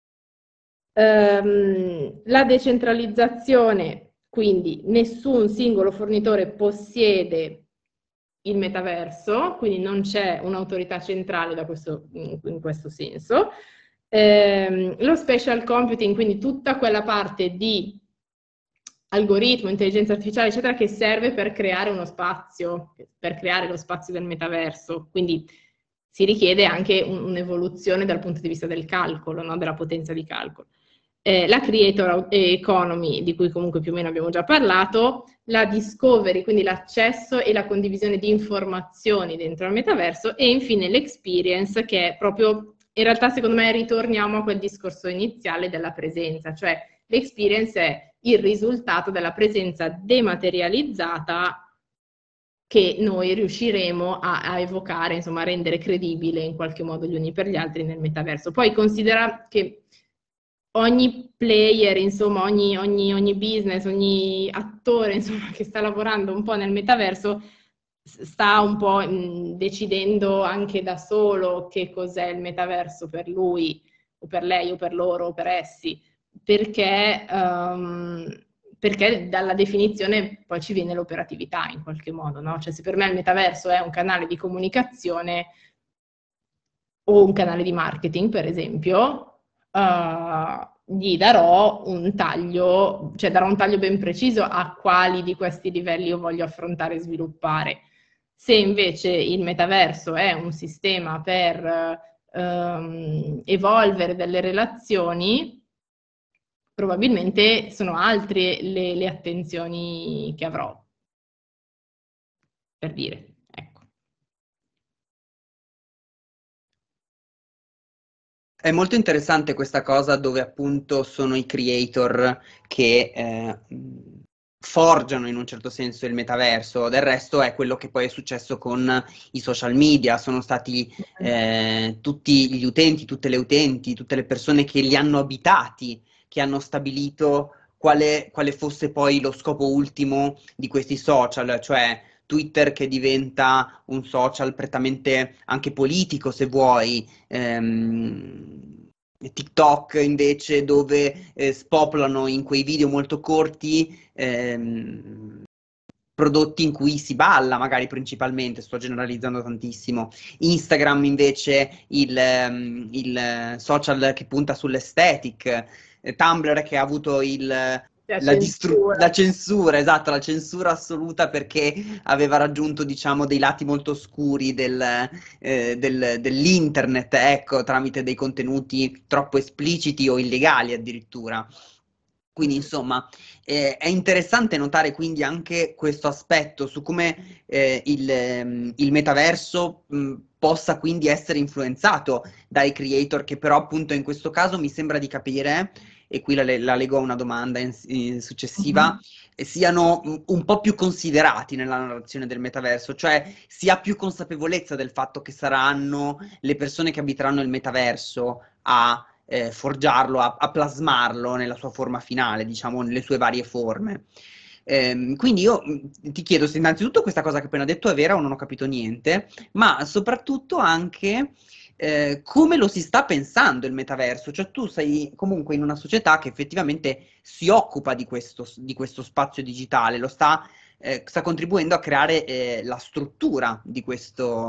Um, la decentralizzazione, quindi nessun singolo fornitore possiede il metaverso, quindi non c'è un'autorità centrale da questo, in, in questo senso. Um, lo spatial computing, quindi tutta quella parte di algoritmo, intelligenza artificiale, eccetera, che serve per creare uno spazio, per creare lo spazio del metaverso, quindi si richiede anche un, un'evoluzione dal punto di vista del calcolo, no? Della potenza di calcolo. Eh, la creator economy, di cui comunque più o meno abbiamo già parlato, la discovery, quindi l'accesso e la condivisione di informazioni dentro il metaverso, e infine l'experience, che è proprio, in realtà secondo me ritorniamo a quel discorso iniziale della presenza, cioè l'experience è il risultato della presenza dematerializzata che noi riusciremo a, a evocare, insomma a rendere credibile in qualche modo gli uni per gli altri nel metaverso. Poi considera che ogni player, insomma, ogni, ogni, ogni business, ogni attore, insomma, che sta lavorando un po' nel metaverso sta un po' mh, decidendo anche da solo che cos'è il metaverso per lui, o per lei, o per loro, o per essi, perché, um, perché dalla definizione poi ci viene l'operatività in qualche modo, no? Cioè se per me il metaverso è un canale di comunicazione o un canale di marketing, per esempio, Uh, gli darò un taglio, cioè darò un taglio ben preciso a quali di questi livelli io voglio affrontare e sviluppare. Se invece il metaverso è un sistema per um, evolvere delle relazioni, probabilmente sono altre le, le attenzioni che avrò, per dire. È molto interessante questa cosa dove appunto sono i creator che eh, forgiano in un certo senso il metaverso. Del resto è quello che poi è successo con i social media, sono stati eh, tutti gli utenti, tutte le utenti, tutte le persone che li hanno abitati, che hanno stabilito quale, quale fosse poi lo scopo ultimo di questi social, cioè Twitter che diventa un social prettamente anche politico, se vuoi, ehm, TikTok invece dove eh, spopolano in quei video molto corti ehm, prodotti in cui si balla, magari principalmente, sto generalizzando tantissimo. Instagram invece il, um, il social che punta sull'aesthetic, eh, Tumblr che ha avuto il... La, la, censura. distru- la censura, esatto, la censura assoluta perché aveva raggiunto, diciamo, dei lati molto oscuri del, eh, del, dell'internet, ecco, tramite dei contenuti troppo espliciti o illegali addirittura. Quindi, insomma, eh, è interessante notare quindi anche questo aspetto su come eh, il, il metaverso mh, possa quindi essere influenzato dai creator, che però appunto in questo caso mi sembra di capire, e qui la, la leggo a una domanda in, in successiva, uh-huh. siano un po' più considerati nella narrazione del metaverso, cioè si ha più consapevolezza del fatto che saranno le persone che abiteranno il metaverso a eh, forgiarlo, a, a plasmarlo nella sua forma finale, diciamo, nelle sue varie forme. Eh, quindi io ti chiedo se innanzitutto questa cosa che ho appena detto è vera o non ho capito niente, ma soprattutto anche eh, come lo si sta pensando il metaverso, cioè tu sei comunque in una società che effettivamente si occupa di questo, di questo spazio digitale, lo sta, eh, sta contribuendo a creare eh, la struttura di questo,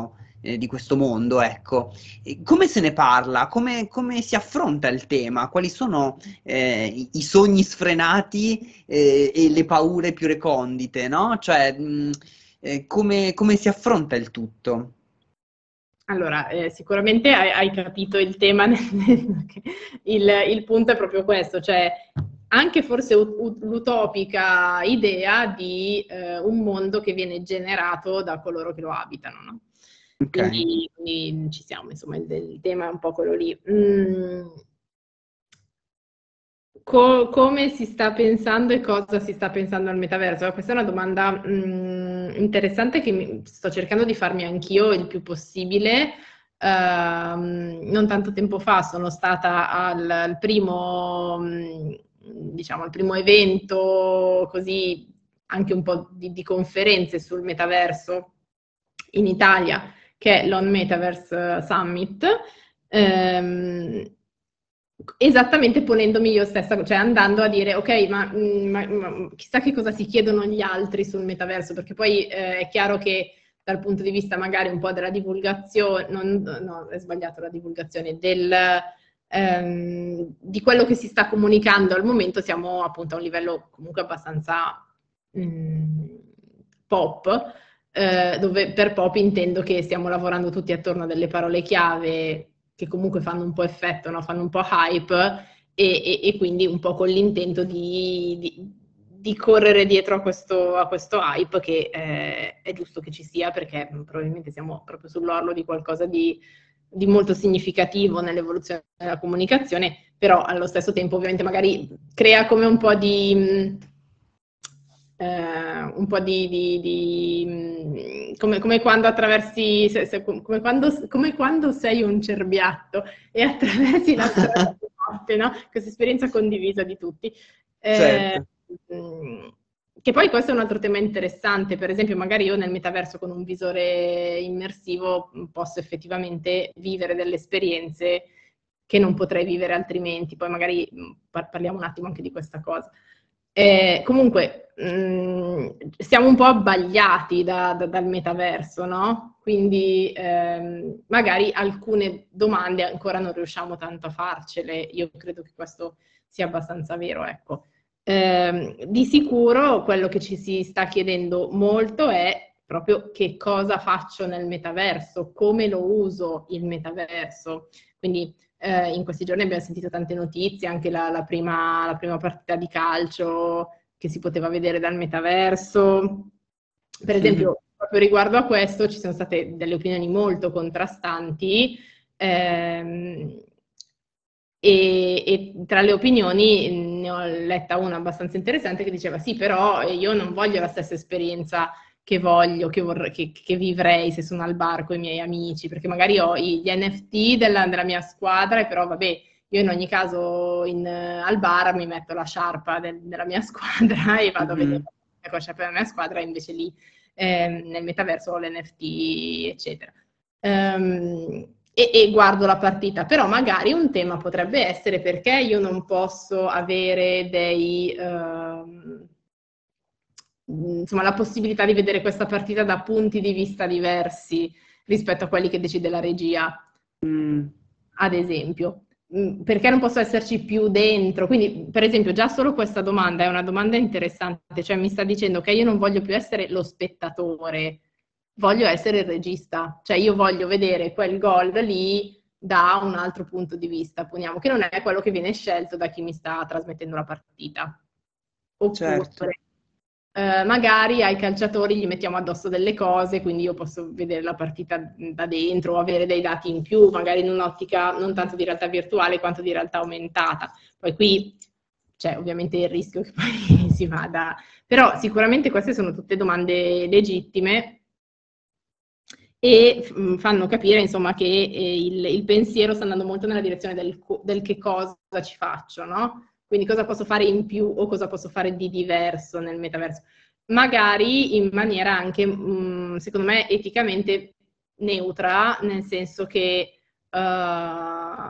eh, di questo mondo, ecco. E come se ne parla? Come, come si affronta il tema? Quali sono eh, i, i sogni sfrenati eh, e le paure più recondite, no? Cioè, mh, eh, come, come si affronta il tutto? Allora, eh, sicuramente hai, hai capito il tema, nel senso che il, il punto è proprio questo, cioè anche forse ut- ut- l'utopica idea di eh, un mondo che viene generato da coloro che lo abitano, no? Ok. Quindi, quindi ci siamo, insomma, il, il tema è un po' quello lì. Mm. Co- come si sta pensando e cosa si sta pensando al metaverso? Questa è una domanda mh, interessante che mi- sto cercando di farmi anch'io il più possibile. Ehm, non tanto tempo fa sono stata al, al primo, mh, diciamo, al primo evento, così anche un po' di, di conferenze sul metaverso in Italia, che è l'On Metaverse Summit. Ehm, Esattamente ponendomi io stessa, cioè andando a dire ok, ma, ma, ma chissà che cosa si chiedono gli altri sul metaverso, perché poi eh, è chiaro che dal punto di vista magari un po' della divulgazione, non, no, è sbagliato la divulgazione, del, ehm, di quello che si sta comunicando al momento siamo appunto a un livello comunque abbastanza mh, pop, eh, dove per pop intendo che stiamo lavorando tutti attorno a delle parole chiave che comunque fanno un po' effetto, no? Fanno un po' hype e, e, e quindi un po' con l'intento di, di, di correre dietro a questo, a questo hype che eh, è giusto che ci sia perché probabilmente siamo proprio sull'orlo di qualcosa di, di molto significativo nell'evoluzione della comunicazione, però allo stesso tempo ovviamente magari crea come un po' di... Uh, un po' di, di, di come, come quando attraversi se, se, come, quando, come quando sei un cerbiatto e attraversi la strada di notte, no? Questa esperienza condivisa di tutti. Certo. Eh, che poi questo è un altro tema interessante, per esempio magari io nel metaverso con un visore immersivo posso effettivamente vivere delle esperienze che non potrei vivere altrimenti, poi magari par- parliamo un attimo anche di questa cosa. Eh, comunque, mh, siamo un po' abbagliati da, da, dal metaverso, no? Quindi ehm, magari alcune domande ancora non riusciamo tanto a farcele. Io credo che questo sia abbastanza vero, ecco. Eh, di sicuro quello che ci si sta chiedendo molto è proprio che cosa faccio nel metaverso, come lo uso il metaverso. Quindi Eh, in questi giorni abbiamo sentito tante notizie, anche la, la, prima, la prima partita di calcio che si poteva vedere dal metaverso. Per esempio, mm-hmm. proprio riguardo a questo ci sono state delle opinioni molto contrastanti ehm, e, e tra le opinioni ne ho letta una abbastanza interessante che diceva sì, però io non voglio la stessa esperienza che voglio, che, vorrei, che, che vivrei se sono al bar con i miei amici, perché magari ho gli N F T della, della mia squadra, e però vabbè, io in ogni caso in, al bar mi metto la sciarpa del, della mia squadra e vado mm-hmm. a vedere la sciarpa della mia squadra, e invece lì eh, nel metaverso ho l'N F T, eccetera. Um, e, e guardo la partita, però magari un tema potrebbe essere perché io non posso avere dei... Uh, insomma, la possibilità di vedere questa partita da punti di vista diversi rispetto a quelli che decide la regia, mm. ad esempio. Perché non posso esserci più dentro? Quindi, per esempio, già solo questa domanda è una domanda interessante, cioè mi sta dicendo che io non voglio più essere lo spettatore, voglio essere il regista, cioè io voglio vedere quel gol lì da un altro punto di vista, poniamo che non è quello che viene scelto da chi mi sta trasmettendo la partita. Oppure... Certo. Uh, magari ai calciatori gli mettiamo addosso delle cose, quindi io posso vedere la partita da dentro o avere dei dati in più, magari in un'ottica non tanto di realtà virtuale quanto di realtà aumentata. Poi qui c'è ovviamente il rischio che poi si vada... Però sicuramente queste sono tutte domande legittime e mh, fanno capire, insomma, che eh, il, il pensiero sta andando molto nella direzione del, del che cosa ci faccio, no? Quindi cosa posso fare in più o cosa posso fare di diverso nel metaverso. Magari in maniera anche, mh, secondo me, eticamente neutra, nel senso che uh,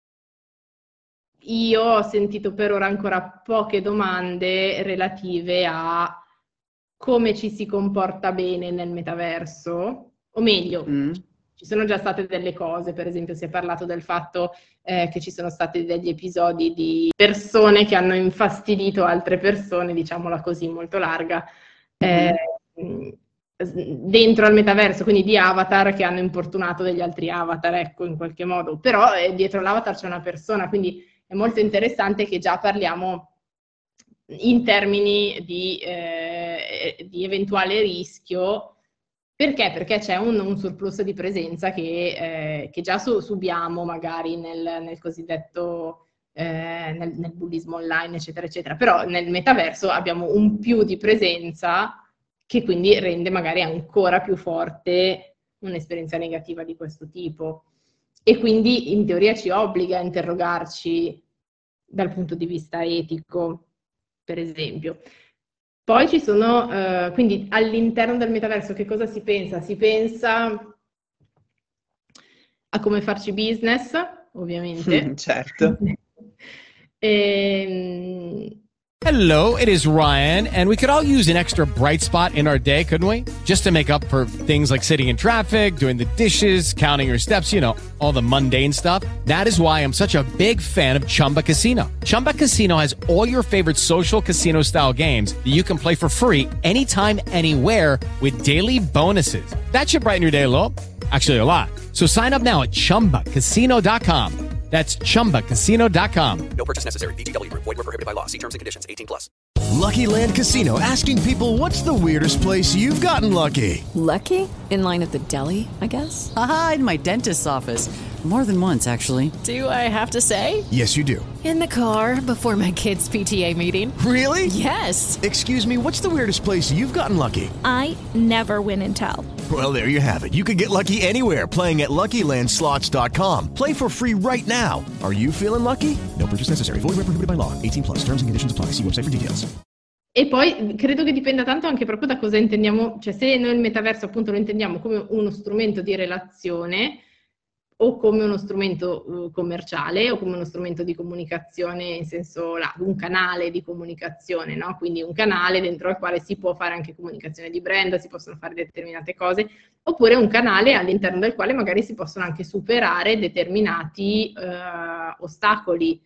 io ho sentito per ora ancora poche domande relative a come ci si comporta bene nel metaverso, o meglio, mm. ci sono già state delle cose, per esempio si è parlato del fatto eh, che ci sono stati degli episodi di persone che hanno infastidito altre persone, diciamola così, molto larga, eh, dentro al metaverso, quindi di avatar che hanno importunato degli altri avatar, ecco, in qualche modo. Però eh, dietro l'avatar c'è una persona, quindi è molto interessante che già parliamo in termini di, eh, di eventuale rischio. Perché? Perché c'è un, un surplus di presenza che, eh, che già su, subiamo magari nel, nel cosiddetto eh, nel, nel bullismo online, eccetera, eccetera. Però nel metaverso abbiamo un più di presenza che quindi rende magari ancora più forte un'esperienza negativa di questo tipo. E quindi in teoria ci obbliga a interrogarci dal punto di vista etico, per esempio. Poi ci sono, eh, quindi all'interno del metaverso che cosa si pensa? Si pensa a come farci business, ovviamente. Certo. e, Hello, it is Ryan, and we could all use an extra bright spot in our day, couldn't we? Just to make up for things like sitting in traffic, doing the dishes, counting your steps, you know, all the mundane stuff. That is why I'm such a big fan of Chumba Casino. Chumba Casino has all your favorite social casino-style games that you can play for free anytime, anywhere with daily bonuses. That should brighten your day a little. Actually, a lot. So sign up now at chumba casino dot com. That's chumba casino dot com. No purchase necessary. V G W Group. Void where prohibited by law. See terms and conditions. eighteen plus. Lucky Land Casino, asking people, what's the weirdest place you've gotten lucky? Lucky? In line at the deli, I guess? Aha, in my dentist's office. More than once, actually. Do I have to say? Yes, you do. In the car before my kids' P T A meeting. Really? Yes. Excuse me, what's the weirdest place you've gotten lucky? I never win and tell. Well, there you have it. You can get lucky anywhere, playing at Lucky Land Slots dot com. Play for free right now. Are you feeling lucky? No purchase necessary. Void where prohibited by law. eighteen plus. Terms and conditions apply. See website for details. E poi credo che dipenda tanto anche proprio da cosa intendiamo, cioè se noi il metaverso appunto lo intendiamo come uno strumento di relazione o come uno strumento uh, commerciale o come uno strumento di comunicazione in senso là, un canale di comunicazione, no? Quindi un canale dentro al quale si può fare anche comunicazione di brand, si possono fare determinate cose, oppure un canale all'interno del quale magari si possono anche superare determinati uh, ostacoli,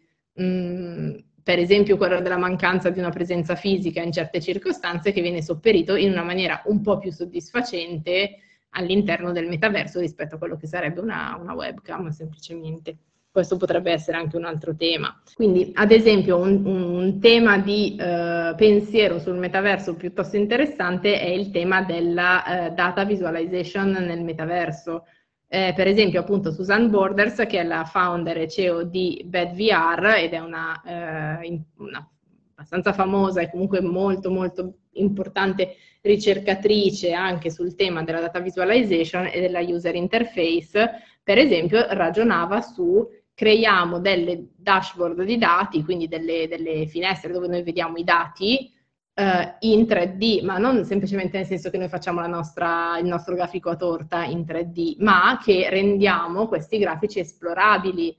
mm, per esempio quello della mancanza di una presenza fisica in certe circostanze che viene sopperito in una maniera un po' più soddisfacente all'interno del metaverso rispetto a quello che sarebbe una, una webcam semplicemente. Questo potrebbe essere anche un altro tema. Quindi, ad esempio, un, un tema di eh, pensiero sul metaverso piuttosto interessante è il tema della eh, data visualization nel metaverso. Eh, per esempio, appunto, Suzanne Borders, che è la founder e C E O di Bad V R ed è una, eh, in, una abbastanza famosa e comunque molto molto importante ricercatrice anche sul tema della data visualization e della user interface, per esempio, ragionava su creiamo delle dashboard di dati, quindi delle, delle finestre dove noi vediamo i dati Uh, in tre D, ma non semplicemente nel senso che noi facciamo la nostra, il nostro grafico a torta in tre D, ma che rendiamo questi grafici esplorabili,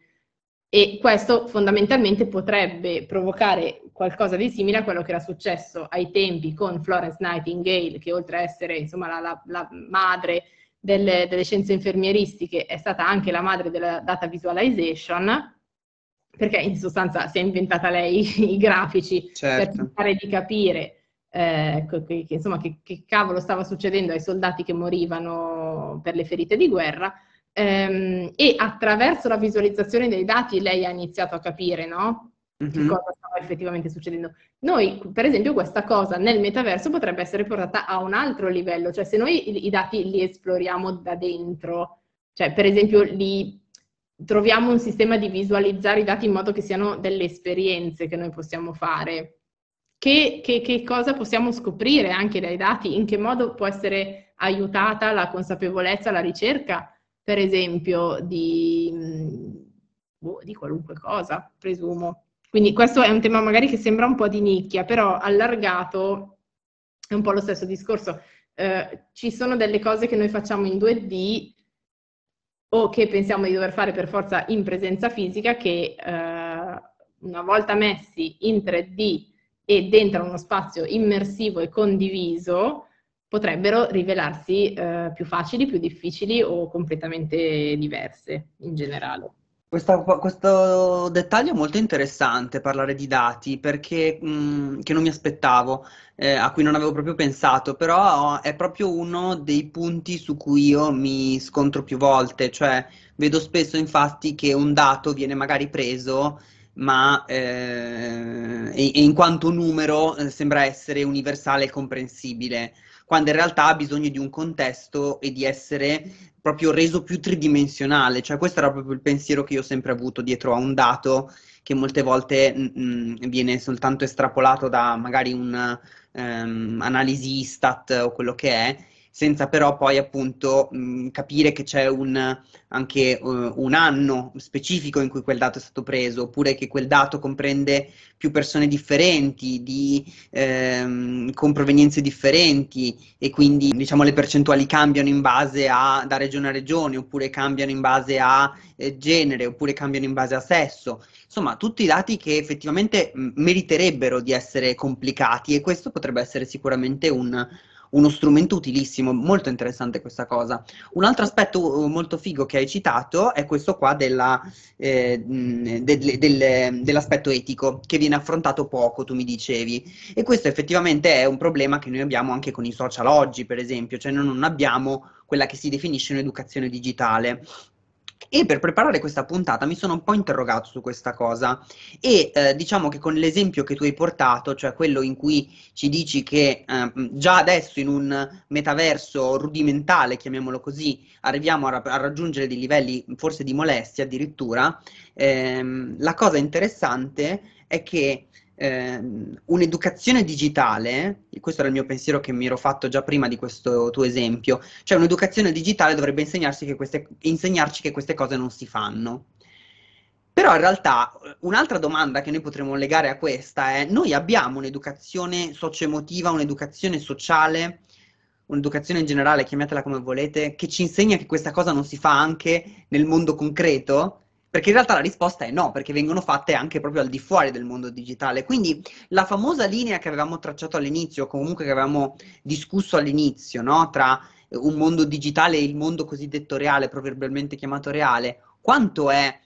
e questo fondamentalmente potrebbe provocare qualcosa di simile a quello che era successo ai tempi con Florence Nightingale, che oltre a essere insomma la, la, la madre delle, delle scienze infermieristiche è stata anche la madre della data visualization, perché in sostanza si è inventata lei i grafici, certo, per cercare di capire eh, che, che, insomma, che, che cavolo stava succedendo ai soldati che morivano per le ferite di guerra, ehm, e attraverso la visualizzazione dei dati lei ha iniziato a capire, no? Mm-hmm. Che cosa stava effettivamente succedendo. Noi, per esempio, questa cosa nel metaverso potrebbe essere portata a un altro livello, cioè se noi i, i dati li esploriamo da dentro, cioè per esempio li troviamo un sistema di visualizzare i dati in modo che siano delle esperienze che noi possiamo fare. Che, che, che cosa possiamo scoprire anche dai dati? In che modo può essere aiutata la consapevolezza, la ricerca, per esempio, di, boh, di qualunque cosa, presumo. Quindi questo è un tema magari che sembra un po' di nicchia, però allargato è un po' lo stesso discorso. Eh, ci sono delle cose che noi facciamo in due D o che pensiamo di dover fare per forza in presenza fisica, che eh, una volta messi in tre D e dentro uno spazio immersivo e condiviso potrebbero rivelarsi eh, più facili, più difficili o completamente diverse in generale. Questa- questo dettaglio è molto interessante, parlare di dati, perché mh, che non mi aspettavo, eh, a cui non avevo proprio pensato, però è proprio uno dei punti su cui io mi scontro più volte, cioè vedo spesso infatti che un dato viene magari preso, ma eh, e- e in quanto numero eh, sembra essere universale e comprensibile, quando in realtà ha bisogno di un contesto e di essere proprio reso più tridimensionale, cioè questo era proprio il pensiero che io ho sempre avuto dietro a un dato che molte volte mh, viene soltanto estrapolato da magari un ehm, analisi Istat o quello che è, senza però poi appunto mh, capire che c'è un, anche uh, un anno specifico in cui quel dato è stato preso, oppure che quel dato comprende più persone differenti, di, ehm, con provenienze differenti, e quindi diciamo le percentuali cambiano in base a da regione a regione, oppure cambiano in base a eh, genere, oppure cambiano in base a sesso. Insomma, tutti i dati che effettivamente mh, meriterebbero di essere complicati, e questo potrebbe essere sicuramente un uno strumento utilissimo, molto interessante questa cosa. Un altro aspetto uh, molto figo che hai citato è questo qua della, eh, mh, del- del- dell'aspetto etico, che viene affrontato poco, tu mi dicevi. E questo effettivamente è un problema che noi abbiamo anche con i social oggi, per esempio, cioè noi non abbiamo quella che si definisce un'educazione digitale. E per preparare questa puntata mi sono un po' interrogato su questa cosa e eh, diciamo che con l'esempio che tu hai portato, cioè quello in cui ci dici che eh, già adesso in un metaverso rudimentale, chiamiamolo così, arriviamo a, ra- a raggiungere dei livelli forse di molestia addirittura, ehm, la cosa interessante è che ehm, un'educazione digitale, questo era il mio pensiero che mi ero fatto già prima di questo tuo esempio, cioè un'educazione digitale dovrebbe insegnarsi che queste, insegnarci che queste cose non si fanno. Però in realtà un'altra domanda che noi potremmo legare a questa è: noi abbiamo un'educazione socio-emotiva, un'educazione sociale, un'educazione in generale, chiamatela come volete, che ci insegna che questa cosa non si fa anche nel mondo concreto? Perché in realtà la risposta è no, perché vengono fatte anche proprio al di fuori del mondo digitale. Quindi la famosa linea che avevamo tracciato all'inizio, comunque che avevamo discusso all'inizio, no? Tra un mondo digitale e il mondo cosiddetto reale, proverbialmente chiamato reale, quanto è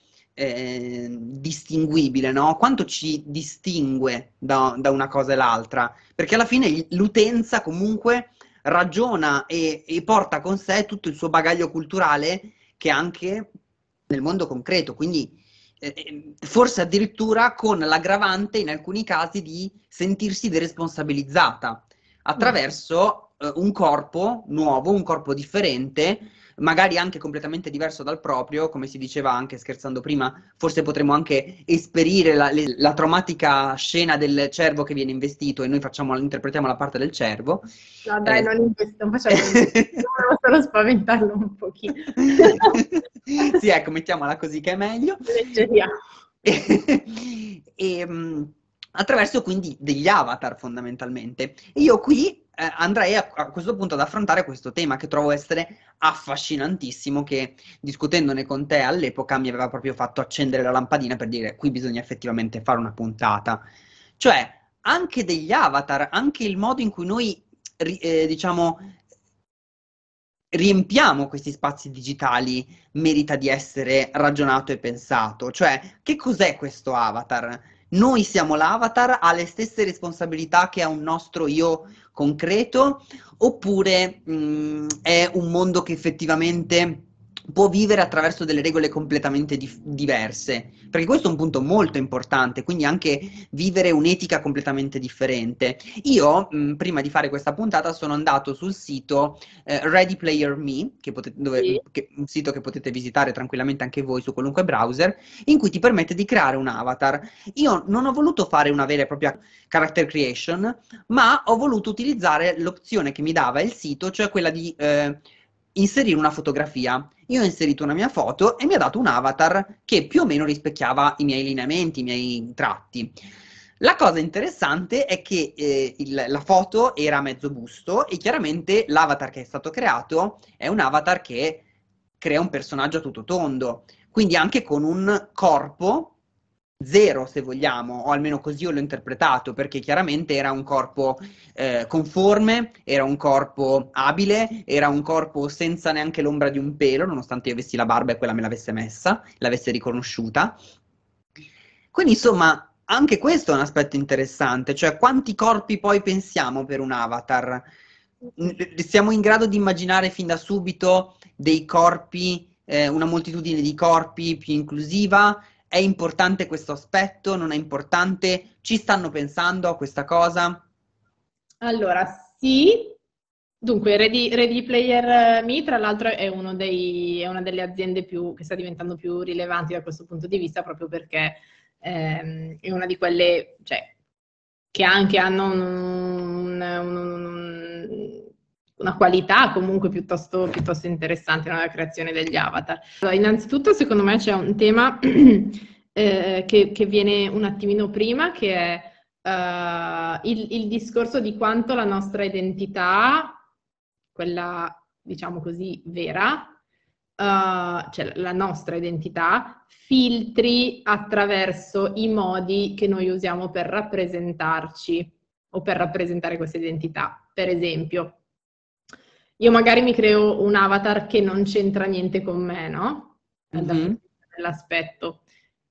eh, distinguibile, no? Quanto ci distingue da, da una cosa e l'altra? Perché alla fine gli- l'utenza comunque ragiona e, e porta con sé tutto il suo bagaglio culturale che anche nel mondo concreto, quindi eh, eh, forse addirittura con l'aggravante in alcuni casi di sentirsi deresponsabilizzata attraverso eh, un corpo nuovo, un corpo differente, magari anche completamente diverso dal proprio, come si diceva anche scherzando prima, forse potremmo anche esperire la, le- la traumatica scena del cervo che viene investito e noi facciamo, interpretiamo la parte del cervo. No, dai, Eh, non in questo, non facciamo volevo solo spaventarlo un pochino. Sì, ecco, mettiamola così che è meglio. Leggeriamo. E, mh, attraverso quindi degli avatar fondamentalmente. E io qui eh, andrei a, a questo punto ad affrontare questo tema che trovo essere affascinantissimo, che discutendone con te all'epoca mi aveva proprio fatto accendere la lampadina per dire qui bisogna effettivamente fare una puntata. Cioè, anche degli avatar, anche il modo in cui noi, ri- eh, diciamo, riempiamo questi spazi digitali merita di essere ragionato e pensato. Cioè, che cos'è questo avatar? Noi siamo l'avatar, ha le stesse responsabilità che ha un nostro io concreto, oppure mh, è un mondo che effettivamente può vivere attraverso delle regole completamente dif- diverse? Perché questo è un punto molto importante, quindi anche vivere un'etica completamente differente. Io, mh, prima di fare questa puntata, sono andato sul sito eh, Ready Player Me, che potete, dove, Sì. che- un sito che potete visitare tranquillamente anche voi su qualunque browser, in cui ti permette di creare un avatar. Io non ho voluto fare una vera e propria character creation, ma ho voluto utilizzare l'opzione che mi dava il sito, cioè quella di eh, inserire una fotografia. Io ho inserito una mia foto e mi ha dato un avatar che più o meno rispecchiava i miei lineamenti, i miei tratti. La cosa interessante è che eh, il- la foto era a mezzo busto e chiaramente l'avatar che è stato creato è un avatar che crea un personaggio a tutto tondo, quindi anche con un corpo zero, se vogliamo, o almeno così io l'ho interpretato, perché chiaramente era un corpo eh, conforme, era un corpo abile, era un corpo senza neanche l'ombra di un pelo, nonostante io avessi la barba e quella me l'avesse messa, l'avesse riconosciuta. Quindi insomma, anche questo è un aspetto interessante, cioè quanti corpi poi pensiamo per un avatar? Siamo in grado di immaginare fin da subito dei corpi, eh, una moltitudine di corpi più inclusiva? È importante questo aspetto? Non è importante? Ci stanno pensando a questa cosa? Allora, sì. Dunque, Ready, Ready Player Me, tra l'altro, è, uno dei, è una delle aziende più, che sta diventando più rilevanti da questo punto di vista, proprio perché ehm, è una di quelle, cioè, che anche hanno un, un, un, una qualità comunque piuttosto, piuttosto interessante nella creazione degli avatar. Allora, innanzitutto, secondo me c'è un tema eh, che, che viene un attimino prima, che è uh, il, il discorso di quanto la nostra identità, quella diciamo così vera, uh, cioè la nostra identità, filtri attraverso i modi che noi usiamo per rappresentarci o per rappresentare questa identità. Per esempio, io magari mi creo un avatar che non c'entra niente con me, no? Mm-hmm. Dall'aspetto.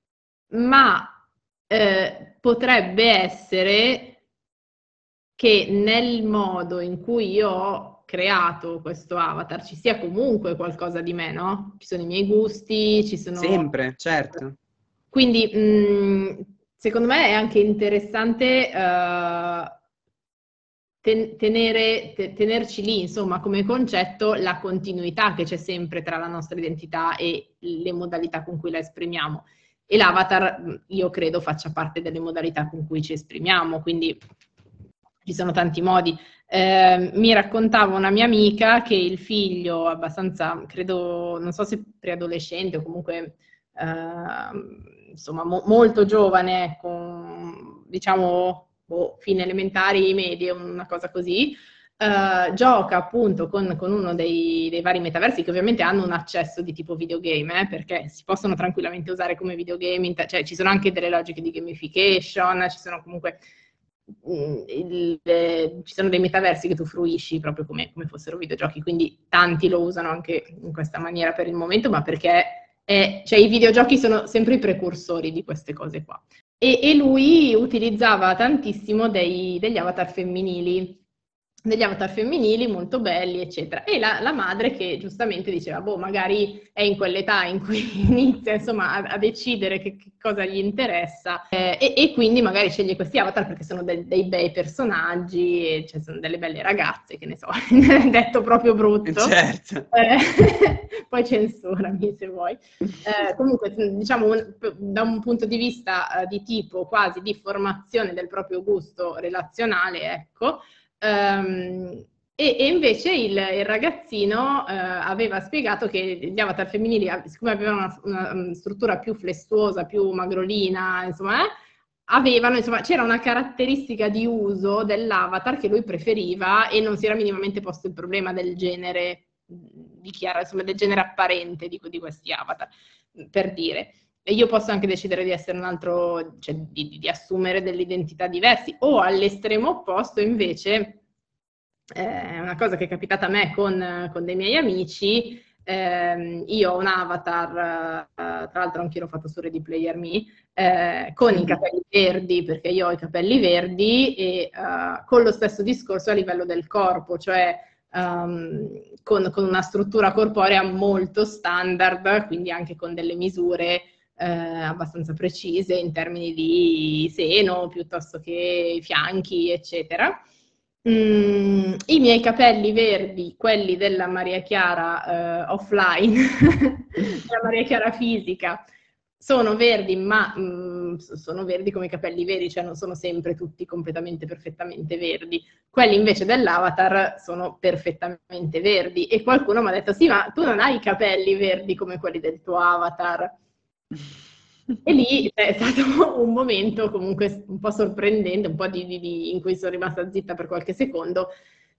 Ma eh, potrebbe essere che nel modo in cui io ho creato questo avatar ci sia comunque qualcosa di me, no? Ci sono i miei gusti, ci sono... Sempre, certo. Quindi mh, secondo me è anche interessante uh, ten- tenere, te- tenerci lì, insomma, come concetto, la continuità che c'è sempre tra la nostra identità e le modalità con cui la esprimiamo. E l'avatar, io credo, faccia parte delle modalità con cui ci esprimiamo, quindi ci sono tanti modi. Eh, mi raccontava una mia amica che il figlio, abbastanza, credo, non so se preadolescente o comunque, eh, insomma, mo- molto giovane, con, diciamo, boh, fine elementari, medie, una cosa così, eh, gioca appunto con, con uno dei, dei vari metaversi che ovviamente hanno un accesso di tipo videogame, eh, perché si possono tranquillamente usare come videogame, cioè ci sono anche delle logiche di gamification, ci sono comunque... Il, eh, ci sono dei metaversi che tu fruisci proprio come, come fossero videogiochi, quindi tanti lo usano anche in questa maniera per il momento, ma perché è, cioè, i videogiochi sono sempre i precursori di queste cose qua. E, e lui utilizzava tantissimo dei, degli avatar femminili, degli avatar femminili molto belli, eccetera. E la, la madre che giustamente diceva, boh, magari è in quell'età in cui inizia, insomma, a, a decidere che, che cosa gli interessa, eh, e, e quindi magari sceglie questi avatar perché sono de- dei bei personaggi, e, cioè sono delle belle ragazze, che ne so, detto proprio brutto. Certo. Eh, poi censurami se vuoi. Eh, comunque, diciamo, un, da un punto di vista uh, di tipo quasi di formazione del proprio gusto relazionale, ecco, Um, e, e invece il, il ragazzino uh, aveva spiegato che gli avatar femminili, siccome avevano una, una struttura più flessuosa, più magrolina, insomma, eh, avevano, insomma, c'era una caratteristica di uso dell'avatar che lui preferiva e non si era minimamente posto il problema del genere, di chiara, insomma, del genere apparente di, di questi avatar, per dire. E io posso anche decidere di essere un altro, cioè di, di assumere delle identità diverse, o all'estremo opposto invece, eh, una cosa che è capitata a me con, con dei miei amici, eh, io ho un avatar, eh, tra l'altro anche io l'ho fatto su Ready Player Me, eh, con i capelli verdi, perché io ho i capelli verdi, e uh, con lo stesso discorso a livello del corpo, cioè um, con, con una struttura corporea molto standard, quindi anche con delle misure Eh, abbastanza precise in termini di seno piuttosto che fianchi, eccetera. Mm, i miei capelli verdi, quelli della Maria Chiara eh, offline, della Maria Chiara fisica, sono verdi, ma mm, sono verdi come i capelli veri, cioè non sono sempre tutti completamente perfettamente verdi. Quelli invece dell'avatar sono perfettamente verdi, e qualcuno mi ha detto: sì, ma tu non hai i capelli verdi come quelli del tuo avatar. E lì è stato un momento comunque un po' sorprendente, un po' di, di, di, in cui sono rimasta zitta per qualche secondo,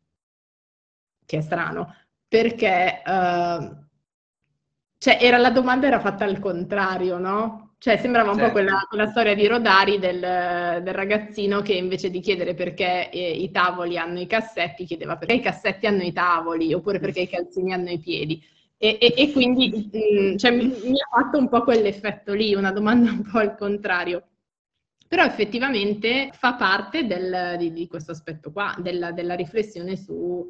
che è strano, perché uh, cioè era, la domanda era fatta al contrario, no? Cioè sembrava un Certo. po' quella, quella storia di Rodari del, del ragazzino che invece di chiedere perché eh, i tavoli hanno i cassetti, chiedeva perché i cassetti hanno i tavoli, oppure perché i calzini hanno i piedi. E, e, e quindi mh, cioè, mi, mi ha fatto un po' quell'effetto lì, una domanda un po' al contrario. Però effettivamente fa parte del, di, di questo aspetto qua, della, della riflessione su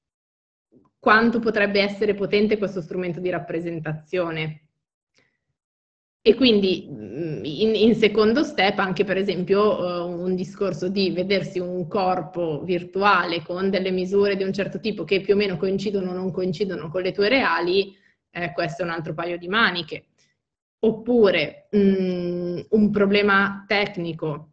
quanto potrebbe essere potente questo strumento di rappresentazione. E quindi in, in secondo step anche per esempio uh, un discorso di vedersi un corpo virtuale con delle misure di un certo tipo che più o meno coincidono o non coincidono con le tue reali, eh, questo è un altro paio di maniche. Oppure mh, un problema tecnico.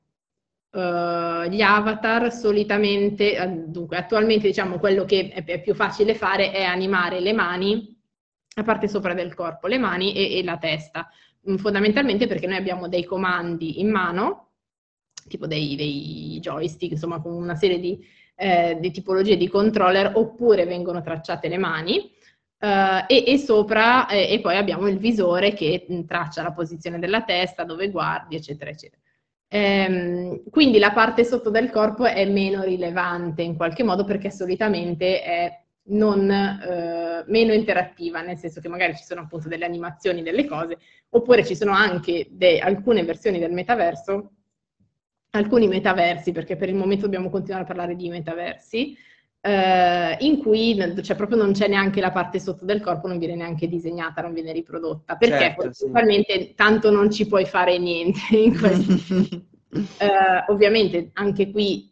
Uh, gli avatar solitamente, uh, dunque attualmente diciamo quello che è, è più facile fare è animare le mani, la parte sopra del corpo, le mani e, e la testa. Fondamentalmente perché noi abbiamo dei comandi in mano, tipo dei, dei joystick, insomma con una serie di, eh, di tipologie di controller, oppure vengono tracciate le mani, eh, e, e sopra, eh, e poi abbiamo il visore che mh, traccia la posizione della testa, dove guardi, eccetera, eccetera. Ehm, quindi la parte sotto del corpo è meno rilevante in qualche modo perché solitamente è non, eh, meno interattiva, nel senso che magari ci sono appunto delle animazioni, delle cose, oppure ci sono anche de- alcune versioni del metaverso, alcuni metaversi, perché per il momento dobbiamo continuare a parlare di metaversi, eh, in cui cioè, proprio non c'è neanche la parte sotto del corpo, non viene neanche disegnata, non viene riprodotta, perché Certo, principalmente sì. Tanto non ci puoi fare niente in questo. eh, ovviamente anche qui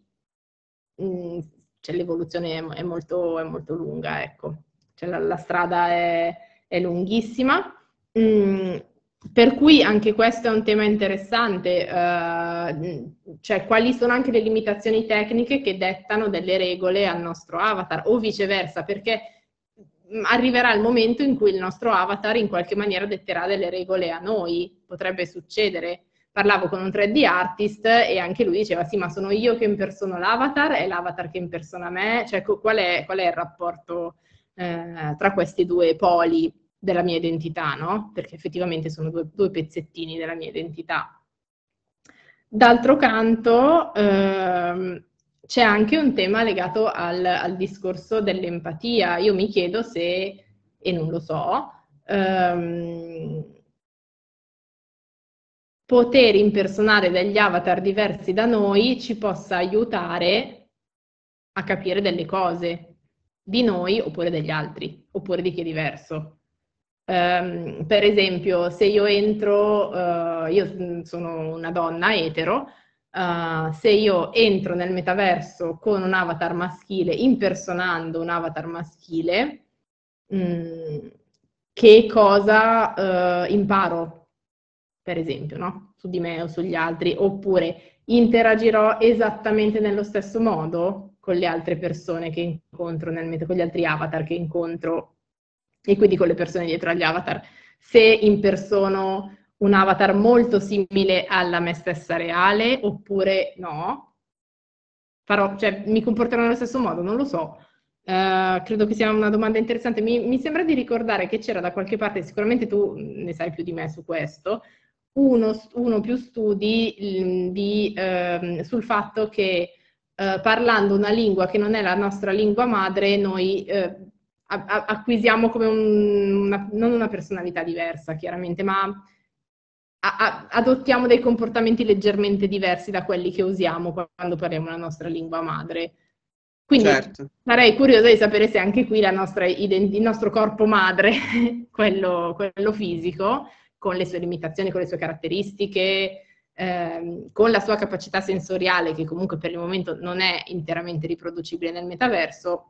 mh, cioè, l'evoluzione è, è, molto, è molto lunga, ecco. Cioè, la, la strada è, è lunghissima. Mm, per cui anche questo è un tema interessante, uh, cioè quali sono anche le limitazioni tecniche che dettano delle regole al nostro avatar o viceversa, perché arriverà il momento in cui il nostro avatar in qualche maniera detterà delle regole a noi, potrebbe succedere. Parlavo con un tre D artist e anche lui diceva sì, ma sono io che impersono l'avatar, è l'avatar che impersona me, cioè qual è, qual è il rapporto eh, tra questi due poli della mia identità, no? Perché effettivamente sono due, due pezzettini della mia identità. D'altro canto ehm, c'è anche un tema legato al, al discorso dell'empatia. Io mi chiedo se, e non lo so, ehm, poter impersonare degli avatar diversi da noi ci possa aiutare a capire delle cose di noi oppure degli altri, oppure di chi è diverso. Um, per esempio, se io entro, uh, io sono una donna etero, uh, se io entro nel metaverso con un avatar maschile, impersonando un avatar maschile, mh, che cosa uh, imparo, per esempio, no? Su di me o sugli altri, oppure interagirò esattamente nello stesso modo con le altre persone che incontro nel metaverso, con gli altri avatar che incontro e quindi con le persone dietro agli avatar, se impersono un avatar molto simile alla me stessa reale oppure no. Farò, cioè, mi comporterò nello stesso modo, non lo so. Uh, credo che sia una domanda interessante. Mi, mi sembra di ricordare che c'era da qualche parte, sicuramente tu ne sai più di me su questo, uno, uno più studi di, uh, sul fatto che uh, parlando una lingua che non è la nostra lingua madre, noi uh, acquisiamo come un, una, non una personalità diversa chiaramente, ma a, a, adottiamo dei comportamenti leggermente diversi da quelli che usiamo quando parliamo la nostra lingua madre. Quindi certo. Sarei curiosa di sapere se anche qui la nostra ident- il nostro corpo madre, quello, quello fisico, con le sue limitazioni, con le sue caratteristiche, ehm, con la sua capacità sensoriale, che comunque per il momento non è interamente riproducibile nel metaverso,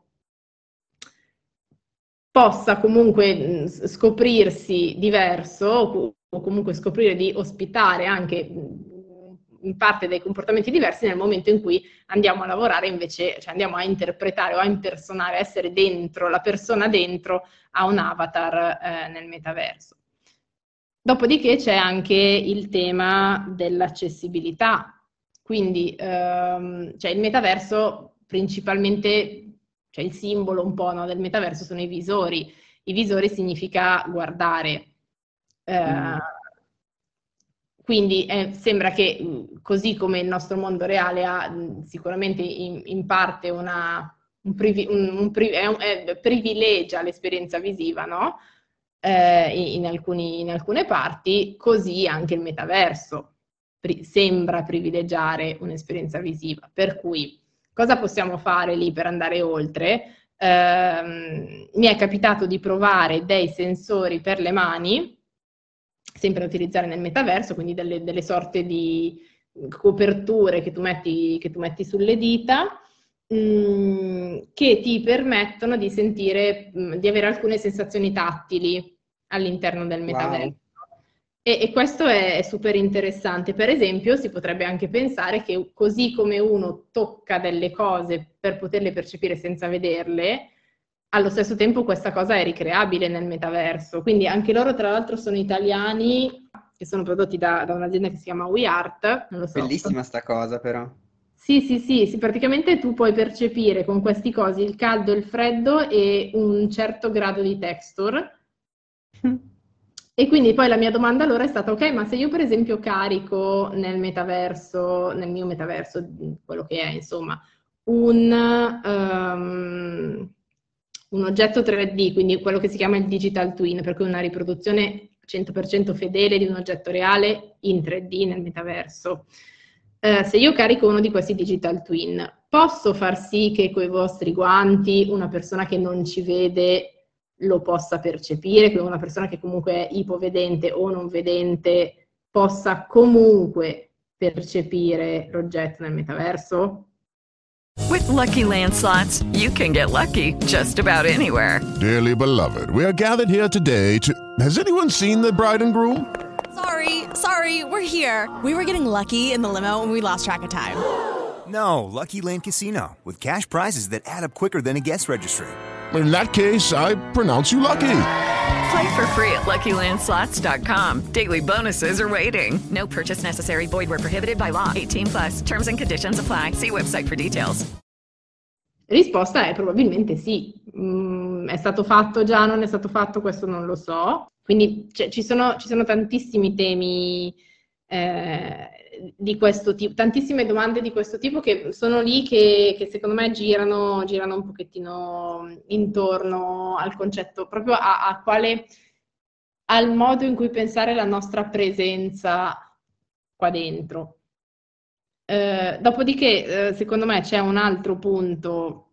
possa comunque scoprirsi diverso o comunque scoprire di ospitare anche in parte dei comportamenti diversi nel momento in cui andiamo a lavorare invece, cioè andiamo a interpretare o a impersonare, a essere dentro, la persona dentro a un avatar eh, nel metaverso. Dopodiché c'è anche il tema dell'accessibilità, quindi ehm, cioè il metaverso principalmente, cioè il simbolo un po', no, del metaverso sono i visori. I visori significa guardare. Eh, mm. quindi eh, sembra che mh, così come il nostro mondo reale ha mh, sicuramente in, in parte una, un, privi, un, un pri, è un, è, privilegia l'esperienza visiva, no? Eh, in, alcuni, in alcune parti, così anche il metaverso pri, sembra privilegiare un'esperienza visiva. Per cui cosa possiamo fare lì per andare oltre? Eh, mi è capitato di provare dei sensori per le mani, sempre da utilizzare nel metaverso, quindi delle, delle sorte di coperture che tu metti, che tu metti sulle dita, mh, che ti permettono di sentire, mh, di avere alcune sensazioni tattili all'interno del metaverso. Wow. E, e questo è, è super interessante. Per esempio, si potrebbe anche pensare che così come uno tocca delle cose per poterle percepire senza vederle, allo stesso tempo questa cosa è ricreabile nel metaverso. Quindi anche loro, tra l'altro, sono italiani, che sono prodotti da, da un'azienda che si chiama WeArt. Non lo so. Bellissima sta cosa, però. Sì, sì, sì, sì, praticamente tu puoi percepire con questi cosi il caldo, il freddo e un certo grado di texture. E quindi poi la mia domanda allora è stata, ok, ma se io per esempio carico nel metaverso, nel mio metaverso, quello che è, insomma, un... Um, un oggetto tre D, quindi quello che si chiama il digital twin, per cui una riproduzione cento per cento fedele di un oggetto reale in tre D nel metaverso. Eh, se io carico uno di questi digital twin, posso far sì che coi vostri guanti una persona che non ci vede lo possa percepire, quindi una persona che comunque è ipovedente o non vedente possa comunque percepire l'oggetto nel metaverso? With Lucky Land Slots, you can get lucky just about anywhere. Dearly beloved, we are gathered here today to... Has anyone seen the bride and groom? Sorry, sorry, we're here. We were getting lucky in the limo and we lost track of time. No, Lucky Land Casino, with cash prizes that add up quicker than a guest registry. In that case, I pronounce you lucky. Play for free at Lucky Land Slots dot com. Daily bonuses are waiting. No purchase necessary. Void where prohibited by law. eighteen plus. Terms and conditions apply. See website for details. Risposta è probabilmente sì. Mm, è stato fatto già, non è stato fatto, questo non lo so. Quindi cioè, ci, sono, ci sono tantissimi temi eh, di questo tipo, tantissime domande di questo tipo che sono lì che, che secondo me girano, girano un pochettino intorno al concetto, proprio a, a quale, al modo in cui pensare la nostra presenza qua dentro. Eh, dopodiché, eh, secondo me c'è un altro punto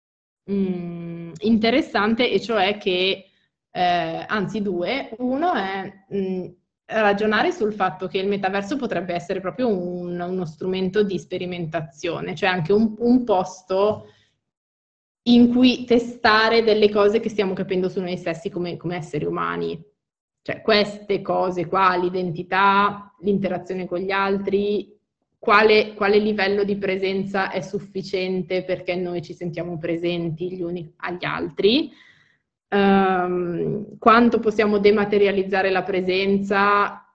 mh, interessante, e cioè che, eh, anzi due, uno è mh, ragionare sul fatto che il metaverso potrebbe essere proprio un, uno strumento di sperimentazione, cioè anche un, un posto in cui testare delle cose che stiamo capendo su noi stessi come, come esseri umani. Cioè queste cose qua, l'identità, l'interazione con gli altri, quale, quale livello di presenza è sufficiente perché noi ci sentiamo presenti gli uni agli altri, um, quanto possiamo dematerializzare la presenza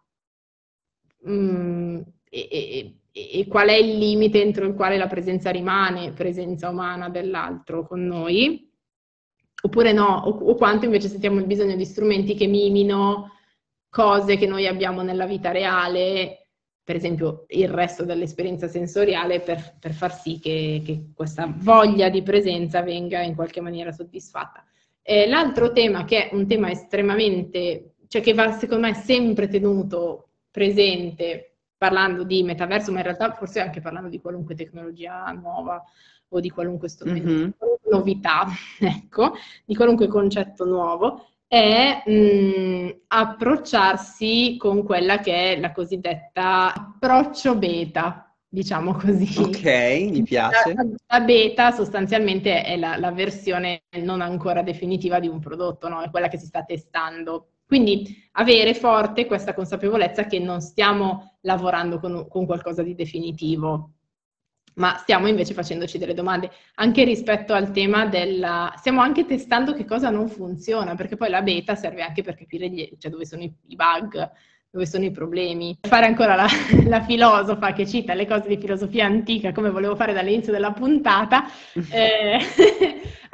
um, e, e, e qual è il limite entro il quale la presenza rimane presenza umana dell'altro con noi. Oppure no, o, o quanto invece sentiamo il bisogno di strumenti che mimino cose che noi abbiamo nella vita reale, per esempio il resto dell'esperienza sensoriale, per, per far sì che, che questa voglia di presenza venga in qualche maniera soddisfatta. Eh, l'altro tema, che è un tema estremamente, cioè che va secondo me sempre tenuto presente parlando di metaverso, ma in realtà forse anche parlando di qualunque tecnologia nuova, o di qualunque strumento, mm-hmm. di qualunque novità, ecco, di qualunque concetto nuovo, è mh, approcciarsi con quella che è la cosiddetta approccio beta, diciamo così. Ok, mi piace. La, la beta sostanzialmente è la, la versione non ancora definitiva di un prodotto, no? È quella che si sta testando. Quindi avere forte questa consapevolezza che non stiamo lavorando con, con qualcosa di definitivo, ma stiamo invece facendoci delle domande anche rispetto al tema della... Stiamo anche testando che cosa non funziona, perché poi la beta serve anche per capire gli, cioè dove sono i, i bug, dove sono i problemi. Per fare ancora la, la filosofa che cita le cose di filosofia antica, come volevo fare dall'inizio della puntata, eh,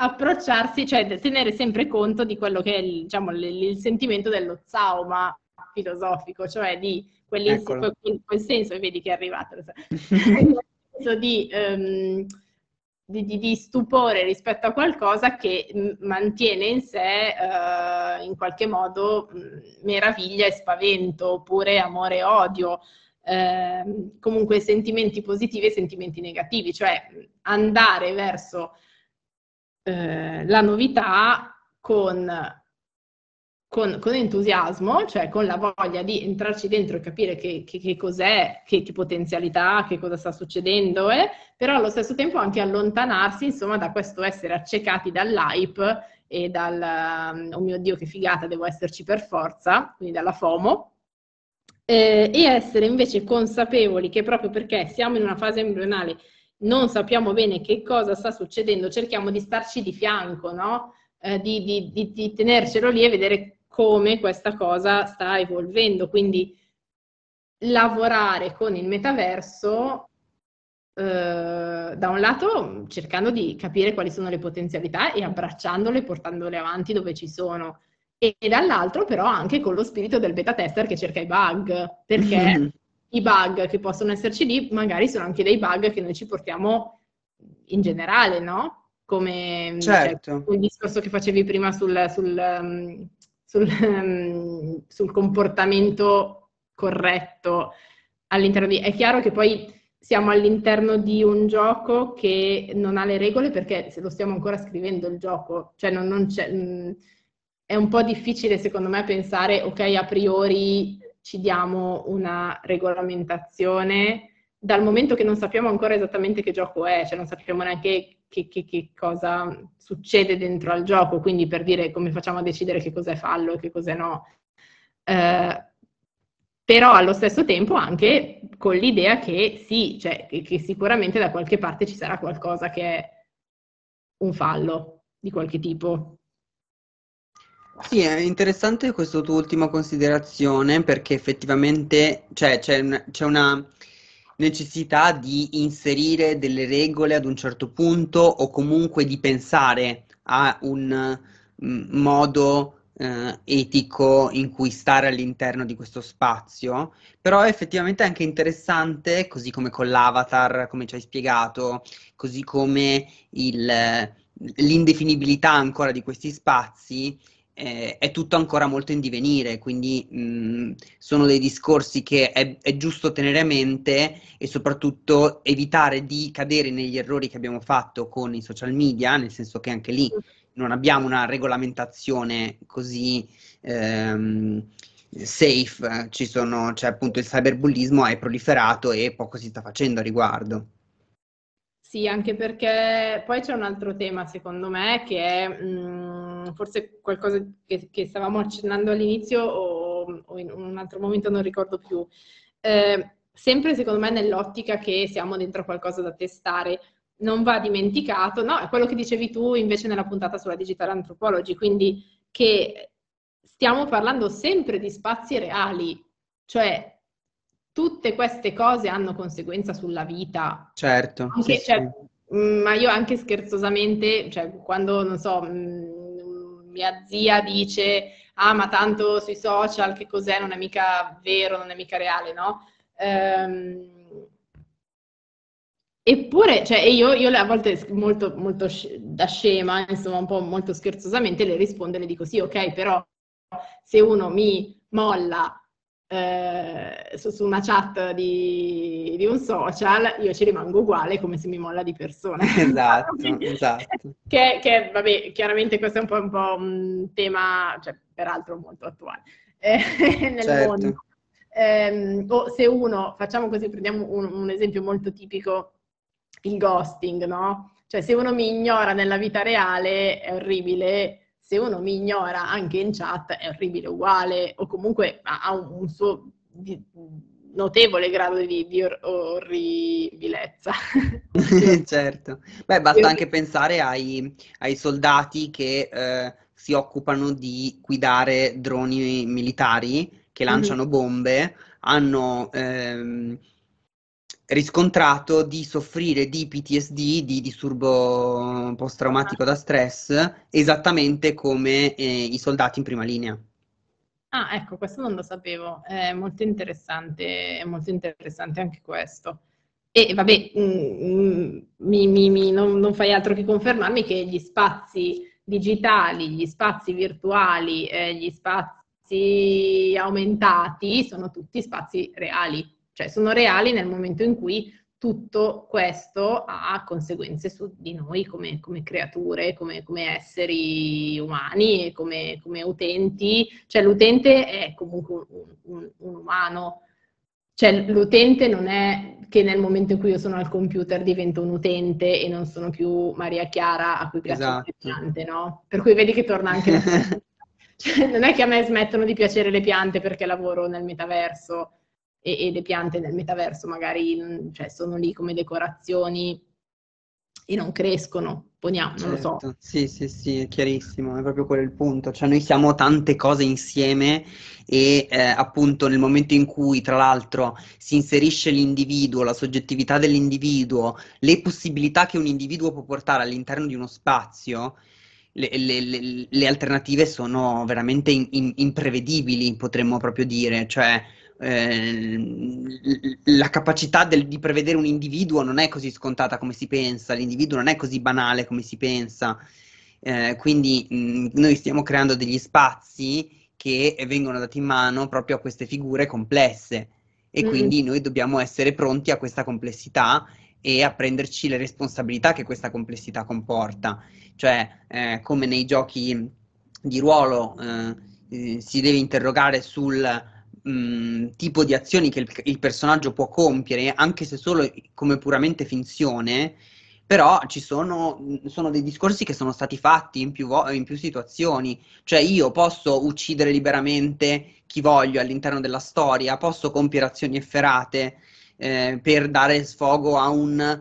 approcciarsi, cioè tenere sempre conto di quello che è il, diciamo, il, il sentimento dello zauma, filosofico, cioè di quel, quel, quel senso, e vedi che è arrivato, di, um, di, di, di stupore rispetto a qualcosa che m- mantiene in sé uh, in qualche modo mh, meraviglia e spavento, oppure amore e odio, uh, comunque sentimenti positivi e sentimenti negativi, cioè andare verso uh, la novità con... Con, con entusiasmo, cioè con la voglia di entrarci dentro e capire che, che, che cos'è, che, che potenzialità, che cosa sta succedendo, eh? Però allo stesso tempo anche allontanarsi, insomma, da questo essere accecati dall'hype e dal, oh mio Dio che figata, devo esserci per forza, quindi dalla FOMO, eh, e essere invece consapevoli che proprio perché siamo in una fase embrionale, non sappiamo bene che cosa sta succedendo, cerchiamo di starci di fianco, no? Eh, di, di, di, di tenercelo lì e vedere come questa cosa sta evolvendo, quindi lavorare con il metaverso eh, da un lato cercando di capire quali sono le potenzialità e abbracciandole, portandole avanti dove ci sono, e, e dall'altro però anche con lo spirito del beta tester che cerca i bug, perché mm-hmm. i bug che possono esserci lì magari sono anche dei bug che noi ci portiamo in generale, no? Come certo. Cioè, il discorso che facevi prima sul, sul, um, sul, um, sul comportamento corretto all'interno di... È chiaro che poi siamo all'interno di un gioco che non ha le regole, perché se lo stiamo ancora scrivendo il gioco, cioè non, non c'è... Mh, è un po' difficile secondo me pensare, ok, a priori ci diamo una regolamentazione, dal momento che non sappiamo ancora esattamente che gioco è, cioè non sappiamo neanche che, che, che cosa succede dentro al gioco, quindi per dire come facciamo a decidere che cos'è fallo e che cos'è no. Eh, però allo stesso tempo anche con l'idea che sì, cioè che, che sicuramente da qualche parte ci sarà qualcosa che è un fallo di qualche tipo. Sì, è interessante questa tua ultima considerazione, perché effettivamente cioè, c'è, un, c'è una necessità di inserire delle regole ad un certo punto, o comunque di pensare a un mm, modo eh, etico in cui stare all'interno di questo spazio. Però è effettivamente anche interessante, così come con l'avatar, come ci hai spiegato, così come il, l'indefinibilità ancora di questi spazi. Eh, è tutto ancora molto in divenire, quindi mh, sono dei discorsi che è, è giusto tenere a mente, e soprattutto evitare di cadere negli errori che abbiamo fatto con i social media, nel senso che anche lì non abbiamo una regolamentazione così ehm, safe, ci sono, cioè appunto il cyberbullismo è proliferato e poco si sta facendo a riguardo. Sì, anche perché poi c'è un altro tema, secondo me, che è mh, forse qualcosa che, che stavamo accennando all'inizio o, o in un altro momento, non ricordo più. Eh, sempre, secondo me, nell'ottica che siamo dentro qualcosa da testare, non va dimenticato, no, è quello che dicevi tu invece nella puntata sulla digital anthropology, quindi che stiamo parlando sempre di spazi reali, cioè tutte queste cose hanno conseguenza sulla vita. Certo. Anche, Sì, cioè, sì. mh, ma io anche scherzosamente, cioè, quando, non so, mh, mia zia dice, ah, ma tanto sui social che cos'è, non è mica vero, non è mica reale, no? Ehm, eppure, cioè, io, io a volte molto, molto da scema, insomma, un po' molto scherzosamente le rispondo e le dico, sì, ok, però se uno mi molla Eh, su, su una chat di, di un social, io ci rimango uguale come se mi molla di persona. Esatto, esatto. Che, che, vabbè, chiaramente questo è un po', un po' un tema, cioè, peraltro molto attuale eh, nel certo. mondo. Eh, o se uno, facciamo così, prendiamo un, un esempio molto tipico, il ghosting, no? Cioè, se uno mi ignora nella vita reale è orribile, se uno mi ignora anche in chat è orribile uguale, o comunque ha un, un suo di, notevole grado di, di or, orribilezza. Certo. Beh, basta anche pensare ai, ai soldati che eh, si occupano di guidare droni militari che lanciano mm-hmm. bombe, hanno ehm, riscontrato di soffrire di P T S D, di disturbo post-traumatico da stress, esattamente come eh, i soldati in prima linea. Ah, ecco, questo non lo sapevo, è molto interessante, è molto interessante anche questo. E vabbè, mm, mi, mi- mi- non, non fai altro che confermarmi che gli spazi digitali, gli spazi virtuali, eh, gli spazi aumentati sono tutti spazi reali, cioè sono reali nel momento in cui tutto questo ha conseguenze su di noi come, come creature, come, come esseri umani, e come, come utenti, cioè l'utente è comunque un, un- un umano. Cioè, l'utente non è che nel momento in cui io sono al computer divento un utente e non sono più Maria Chiara a cui piacciono le Esatto. piante, no? Per cui vedi che torna anche la... Cioè, non è che a me smettono di piacere le piante perché lavoro nel metaverso e, e le piante nel metaverso magari mm, cioè, sono lì come decorazioni e non crescono, poniamo, non lo so. Certo, sì, sì, sì, è chiarissimo, è proprio quello il punto, cioè noi siamo tante cose insieme e eh, appunto nel momento in cui tra l'altro si inserisce l'individuo, la soggettività dell'individuo, le possibilità che un individuo può portare all'interno di uno spazio, le, le- le- le alternative sono veramente in- in- imprevedibili, potremmo proprio dire, cioè eh, l- la capacità del- di prevedere un individuo non è così scontata come si pensa, l'individuo non è così banale come si pensa. Eh, quindi mh, noi stiamo creando degli spazi che vengono dati in mano proprio a queste figure complesse e Mm, quindi noi dobbiamo essere pronti a questa complessità e a prenderci le responsabilità che questa complessità comporta. Cioè, eh, come nei giochi di ruolo, eh, eh, si deve interrogare sul mh, tipo di azioni che il, il personaggio può compiere, anche se solo come puramente finzione, però ci sono, sono dei discorsi che sono stati fatti in più, vo- in più situazioni. Cioè io posso uccidere liberamente chi voglio all'interno della storia, posso compiere azioni efferate eh, per dare sfogo a un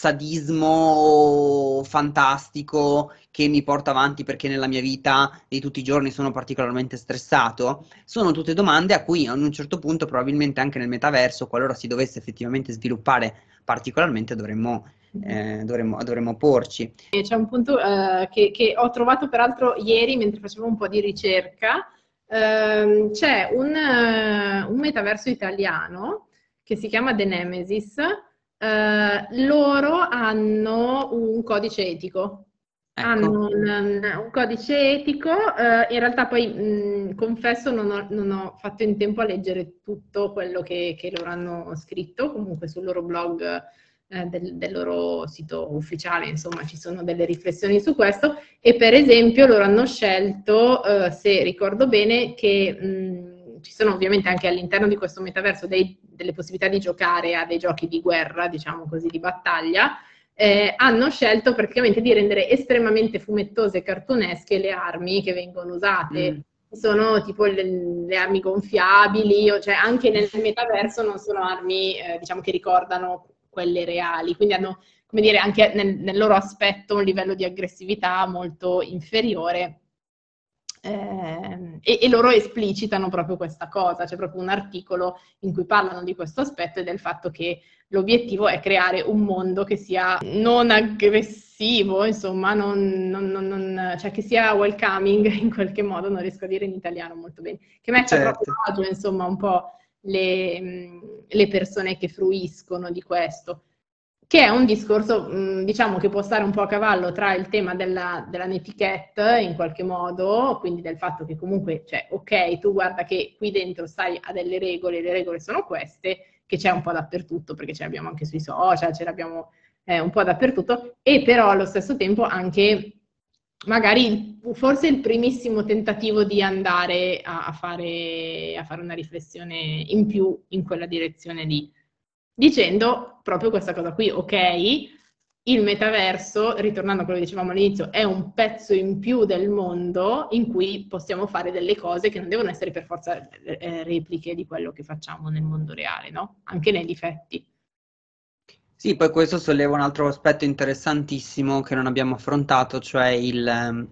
sadismo fantastico che mi porta avanti perché nella mia vita di tutti i giorni sono particolarmente stressato. Sono tutte domande a cui a un certo punto, probabilmente anche nel metaverso, qualora si dovesse effettivamente sviluppare particolarmente, dovremmo, eh, dovremmo, dovremmo porci. E c'è un punto eh, che, che ho trovato peraltro ieri mentre facevo un po' di ricerca. Ehm, c'è un, eh, un metaverso italiano che si chiama The Nemesis. Eh, loro hanno un codice etico. Ecco. Hanno un, un codice etico, eh, in realtà poi mh, confesso non ho, non ho fatto in tempo a leggere tutto quello che, che loro hanno scritto, comunque sul loro blog, eh, del, del loro sito ufficiale, insomma ci sono delle riflessioni su questo e per esempio loro hanno scelto, eh, se ricordo bene, che mh, ci sono ovviamente anche all'interno di questo metaverso dei, delle possibilità di giocare a dei giochi di guerra, diciamo così, di battaglia. Eh, hanno scelto praticamente di rendere estremamente fumettose e cartunesche le armi che vengono usate. Mm. Sono tipo le, le armi gonfiabili, o cioè anche nel metaverso non sono armi eh, diciamo che ricordano quelle reali, quindi hanno, come dire, anche nel, nel loro aspetto un livello di aggressività molto inferiore. Eh, e, e loro esplicitano proprio questa cosa, c'è proprio un articolo in cui parlano di questo aspetto e del fatto che l'obiettivo è creare un mondo che sia non aggressivo, insomma, non, non, non, non, cioè che sia welcoming in qualche modo, non riesco a dire in italiano molto bene, che metta Certo. proprio a agio, insomma, un po' le, mh, le persone che fruiscono di questo. Che è un discorso, mh, diciamo, che può stare un po' a cavallo tra il tema della, della netiquette, in qualche modo, quindi del fatto che comunque, cioè, ok, tu guarda che qui dentro stai a delle regole, le regole sono queste, che c'è un po' dappertutto, perché ce l'abbiamo anche sui social, ce l'abbiamo eh, un po' dappertutto, e però allo stesso tempo anche magari forse il primissimo tentativo di andare a, a, fare, a fare una riflessione in più in quella direzione lì. Dicendo proprio questa cosa qui, ok, il metaverso, ritornando a quello che dicevamo all'inizio, è un pezzo in più del mondo in cui possiamo fare delle cose che non devono essere per forza eh, repliche di quello che facciamo nel mondo reale, no? Anche nei difetti. Sì, poi questo solleva un altro aspetto interessantissimo che non abbiamo affrontato, cioè il... ehm,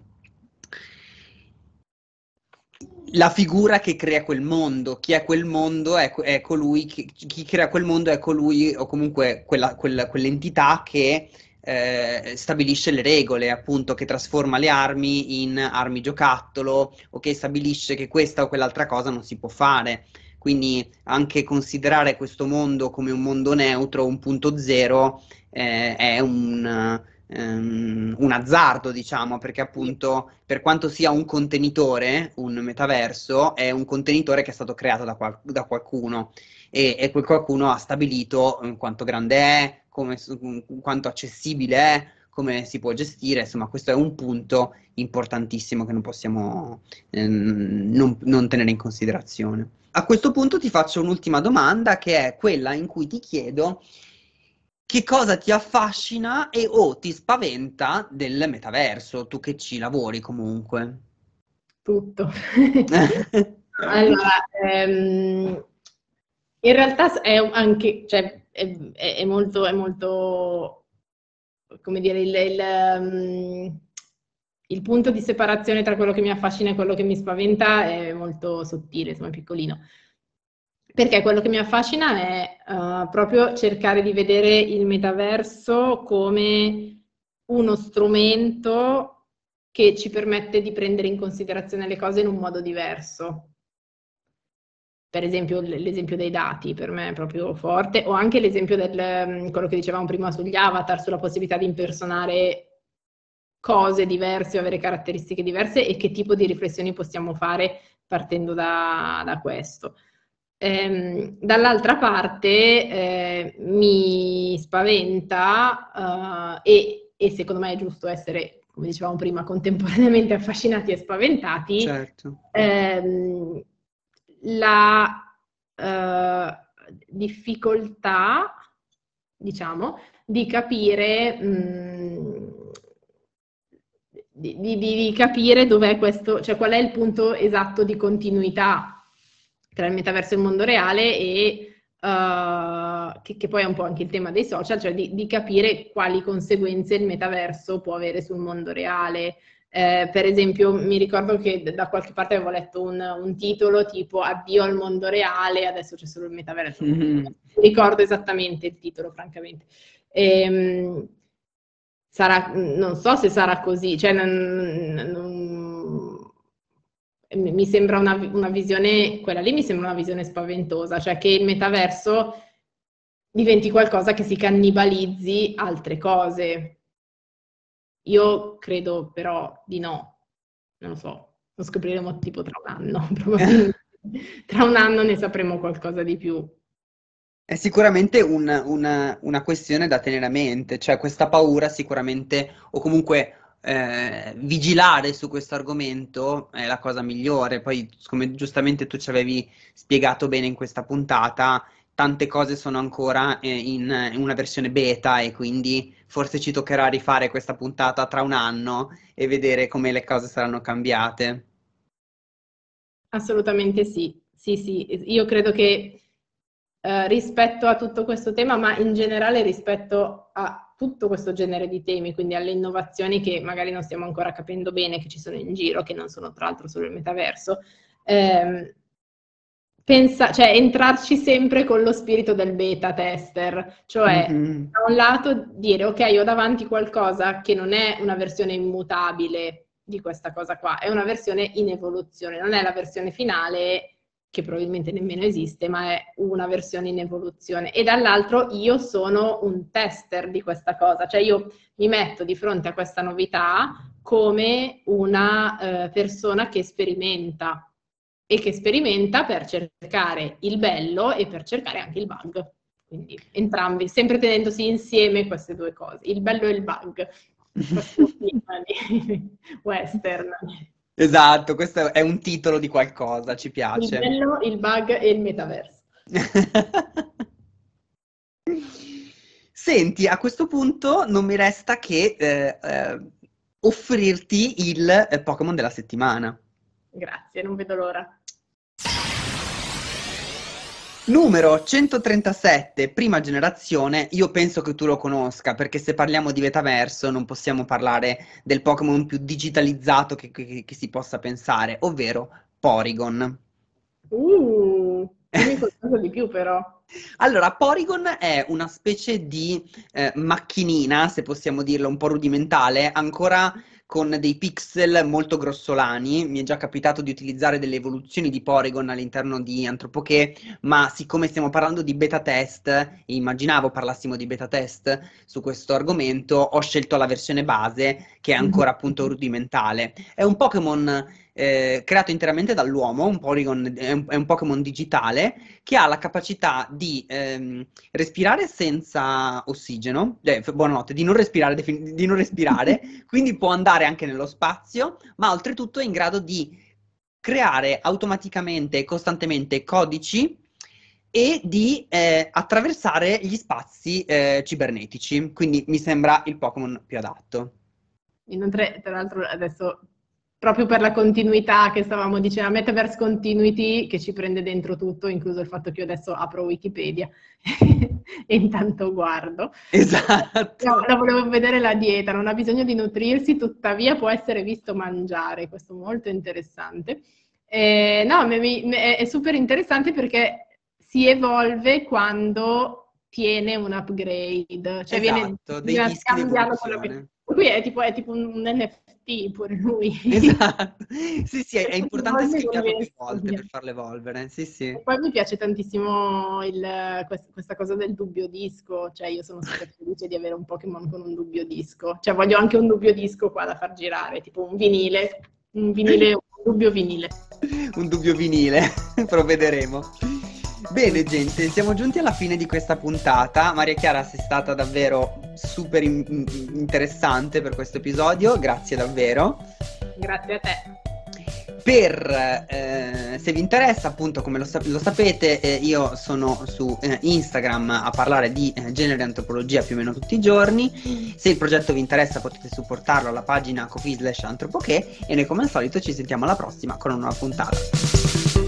la figura che crea quel mondo, chi è quel mondo è, è colui, che, chi crea quel mondo è colui o comunque quella, quella, quell'entità che eh, stabilisce le regole, appunto, che trasforma le armi in armi giocattolo o che stabilisce che questa o quell'altra cosa non si può fare. Quindi anche considerare questo mondo come un mondo neutro, un punto zero, eh, è un, um, un azzardo, diciamo, perché appunto per quanto sia un contenitore, un metaverso, è un contenitore che è stato creato da, qual- da qualcuno e, e quel qualcuno ha stabilito um, quanto grande è, come, um, quanto accessibile è, come si può gestire. Insomma, questo è un punto importantissimo che non possiamo ehm, non, non tenere in considerazione. A questo punto ti faccio un'ultima domanda, che è quella in cui ti chiedo che cosa ti affascina e o ti spaventa del metaverso, tu che ci lavori comunque. Tutto. Allora, ehm, in realtà è anche, cioè, è, è, è molto, è molto, come dire, il, il, um, il punto di separazione tra quello che mi affascina e quello che mi spaventa è molto sottile, insomma, è piccolino. Perché quello che mi affascina è uh, proprio cercare di vedere il metaverso come uno strumento che ci permette di prendere in considerazione le cose in un modo diverso. Per esempio l'esempio dei dati per me è proprio forte, o anche l'esempio del quello che dicevamo prima sugli avatar, sulla possibilità di impersonare cose diverse o avere caratteristiche diverse e che tipo di riflessioni possiamo fare partendo da, da questo. Ehm, dall'altra parte eh, mi spaventa uh, e, e secondo me è giusto essere, come dicevamo prima, contemporaneamente affascinati e spaventati. Certo. Ehm, la uh, difficoltà, diciamo, di capire mh, di, di, di capire dov'è questo, cioè qual è il punto esatto di continuità tra il metaverso e il mondo reale e uh, che, che poi è un po' anche il tema dei social, cioè di, di capire quali conseguenze il metaverso può avere sul mondo reale. Eh, per esempio, mi ricordo che da qualche parte avevo letto un, un titolo tipo Addio al mondo reale, adesso c'è solo il metaverso. Mm-hmm. Non ricordo esattamente il titolo, francamente. Ehm, sarà, non so se sarà così, cioè non, non, mi sembra una, una visione, quella lì mi sembra una visione spaventosa, cioè che il metaverso diventi qualcosa che si cannibalizzi altre cose. Io credo però di no, non lo so, lo scopriremo tipo tra un anno, probabilmente tra un anno ne sapremo qualcosa di più. È sicuramente un, una, una questione da tenere a mente, cioè questa paura sicuramente, o comunque eh, vigilare su questo argomento è la cosa migliore. Poi, come giustamente tu ci avevi spiegato bene in questa puntata, tante cose sono ancora eh, in, in una versione beta e quindi forse ci toccherà rifare questa puntata tra un anno e vedere come le cose saranno cambiate. Assolutamente sì, sì, sì. Io credo che eh, rispetto a tutto questo tema, ma in generale rispetto a tutto questo genere di temi, quindi alle innovazioni che magari non stiamo ancora capendo bene, che ci sono in giro, che non sono tra l'altro solo il metaverso, ehm, Pensa, cioè entrarci sempre con lo spirito del beta tester, cioè mm-hmm. da un lato dire ok, ho davanti qualcosa che non è una versione immutabile di questa cosa qua, è una versione in evoluzione, non è la versione finale che probabilmente nemmeno esiste, ma è una versione in evoluzione, e dall'altro io sono un tester di questa cosa, cioè io mi metto di fronte a questa novità come una eh, persona che sperimenta e che sperimenta per cercare il bello e per cercare anche il bug. Quindi entrambi, sempre tenendosi insieme queste due cose, il bello e il bug. Western. Esatto, questo è un titolo di qualcosa, ci piace. Il bello, il bug e il metaverso. Senti, a questo punto non mi resta che eh, eh, offrirti il eh, Pokémon della settimana. Grazie, non vedo l'ora. Numero centotrentasette, prima generazione. Io penso che tu lo conosca, perché se parliamo di metaverso non possiamo parlare del Pokémon più digitalizzato che, che, che si possa pensare, ovvero Porygon. Uh, Dimmi qualcosa di più però. Allora, Porygon è una specie di eh, macchinina, se possiamo dirlo, un po' rudimentale, ancora con dei pixel molto grossolani. Mi è già capitato di utilizzare delle evoluzioni di Porygon all'interno di Anthropoché, ma siccome stiamo parlando di beta test, e immaginavo parlassimo di beta test su questo argomento, ho scelto la versione base, che è ancora appunto rudimentale. È un Pokémon eh, creato interamente dall'uomo, un Porygon è un, è un Pokémon digitale che ha la capacità di ehm, respirare senza ossigeno, eh, buonanotte, di non respirare, defin- di non respirare, quindi può andare anche nello spazio, ma oltretutto è in grado di creare automaticamente e costantemente codici e di eh, attraversare gli spazi eh, cibernetici, quindi mi sembra il Pokémon più adatto. Inoltre, tra l'altro, adesso proprio per la continuità che stavamo dicendo, la Metaverse Continuity che ci prende dentro tutto, incluso il fatto che io adesso apro Wikipedia e intanto guardo. Esatto. No, la volevo vedere la dieta, non ha bisogno di nutrirsi, tuttavia può essere visto mangiare, questo è molto interessante. Eh, no, mi, mi, è super interessante perché si evolve quando tiene un upgrade, cioè esatto, viene, dei viene dischi di scambiato con la... Qui è tipo, è tipo un, un N F T pure lui. Esatto, sì sì, è, è importante Evolve scambiarlo come più volte studia. per farlo evolvere, sì sì. E poi mi piace tantissimo il, quest- questa cosa del dubbio disco, cioè io sono super felice di avere un Pokémon con un dubbio disco, cioè voglio anche un dubbio disco qua da far girare, tipo un vinile, un vinile, un dubbio vinile. Un dubbio vinile, provvederemo. Bene gente, siamo giunti alla fine di questa puntata. Maria Chiara, sei stata davvero super in- interessante per questo episodio, grazie davvero. Grazie a te. Per, eh, se vi interessa, appunto, come lo, sap- lo sapete, eh, io sono su eh, Instagram a parlare di eh, genere e antropologia più o meno tutti i giorni. Se il progetto vi interessa potete supportarlo alla pagina Ko-fi slash Anthropoché e noi come al solito ci sentiamo alla prossima con una nuova puntata.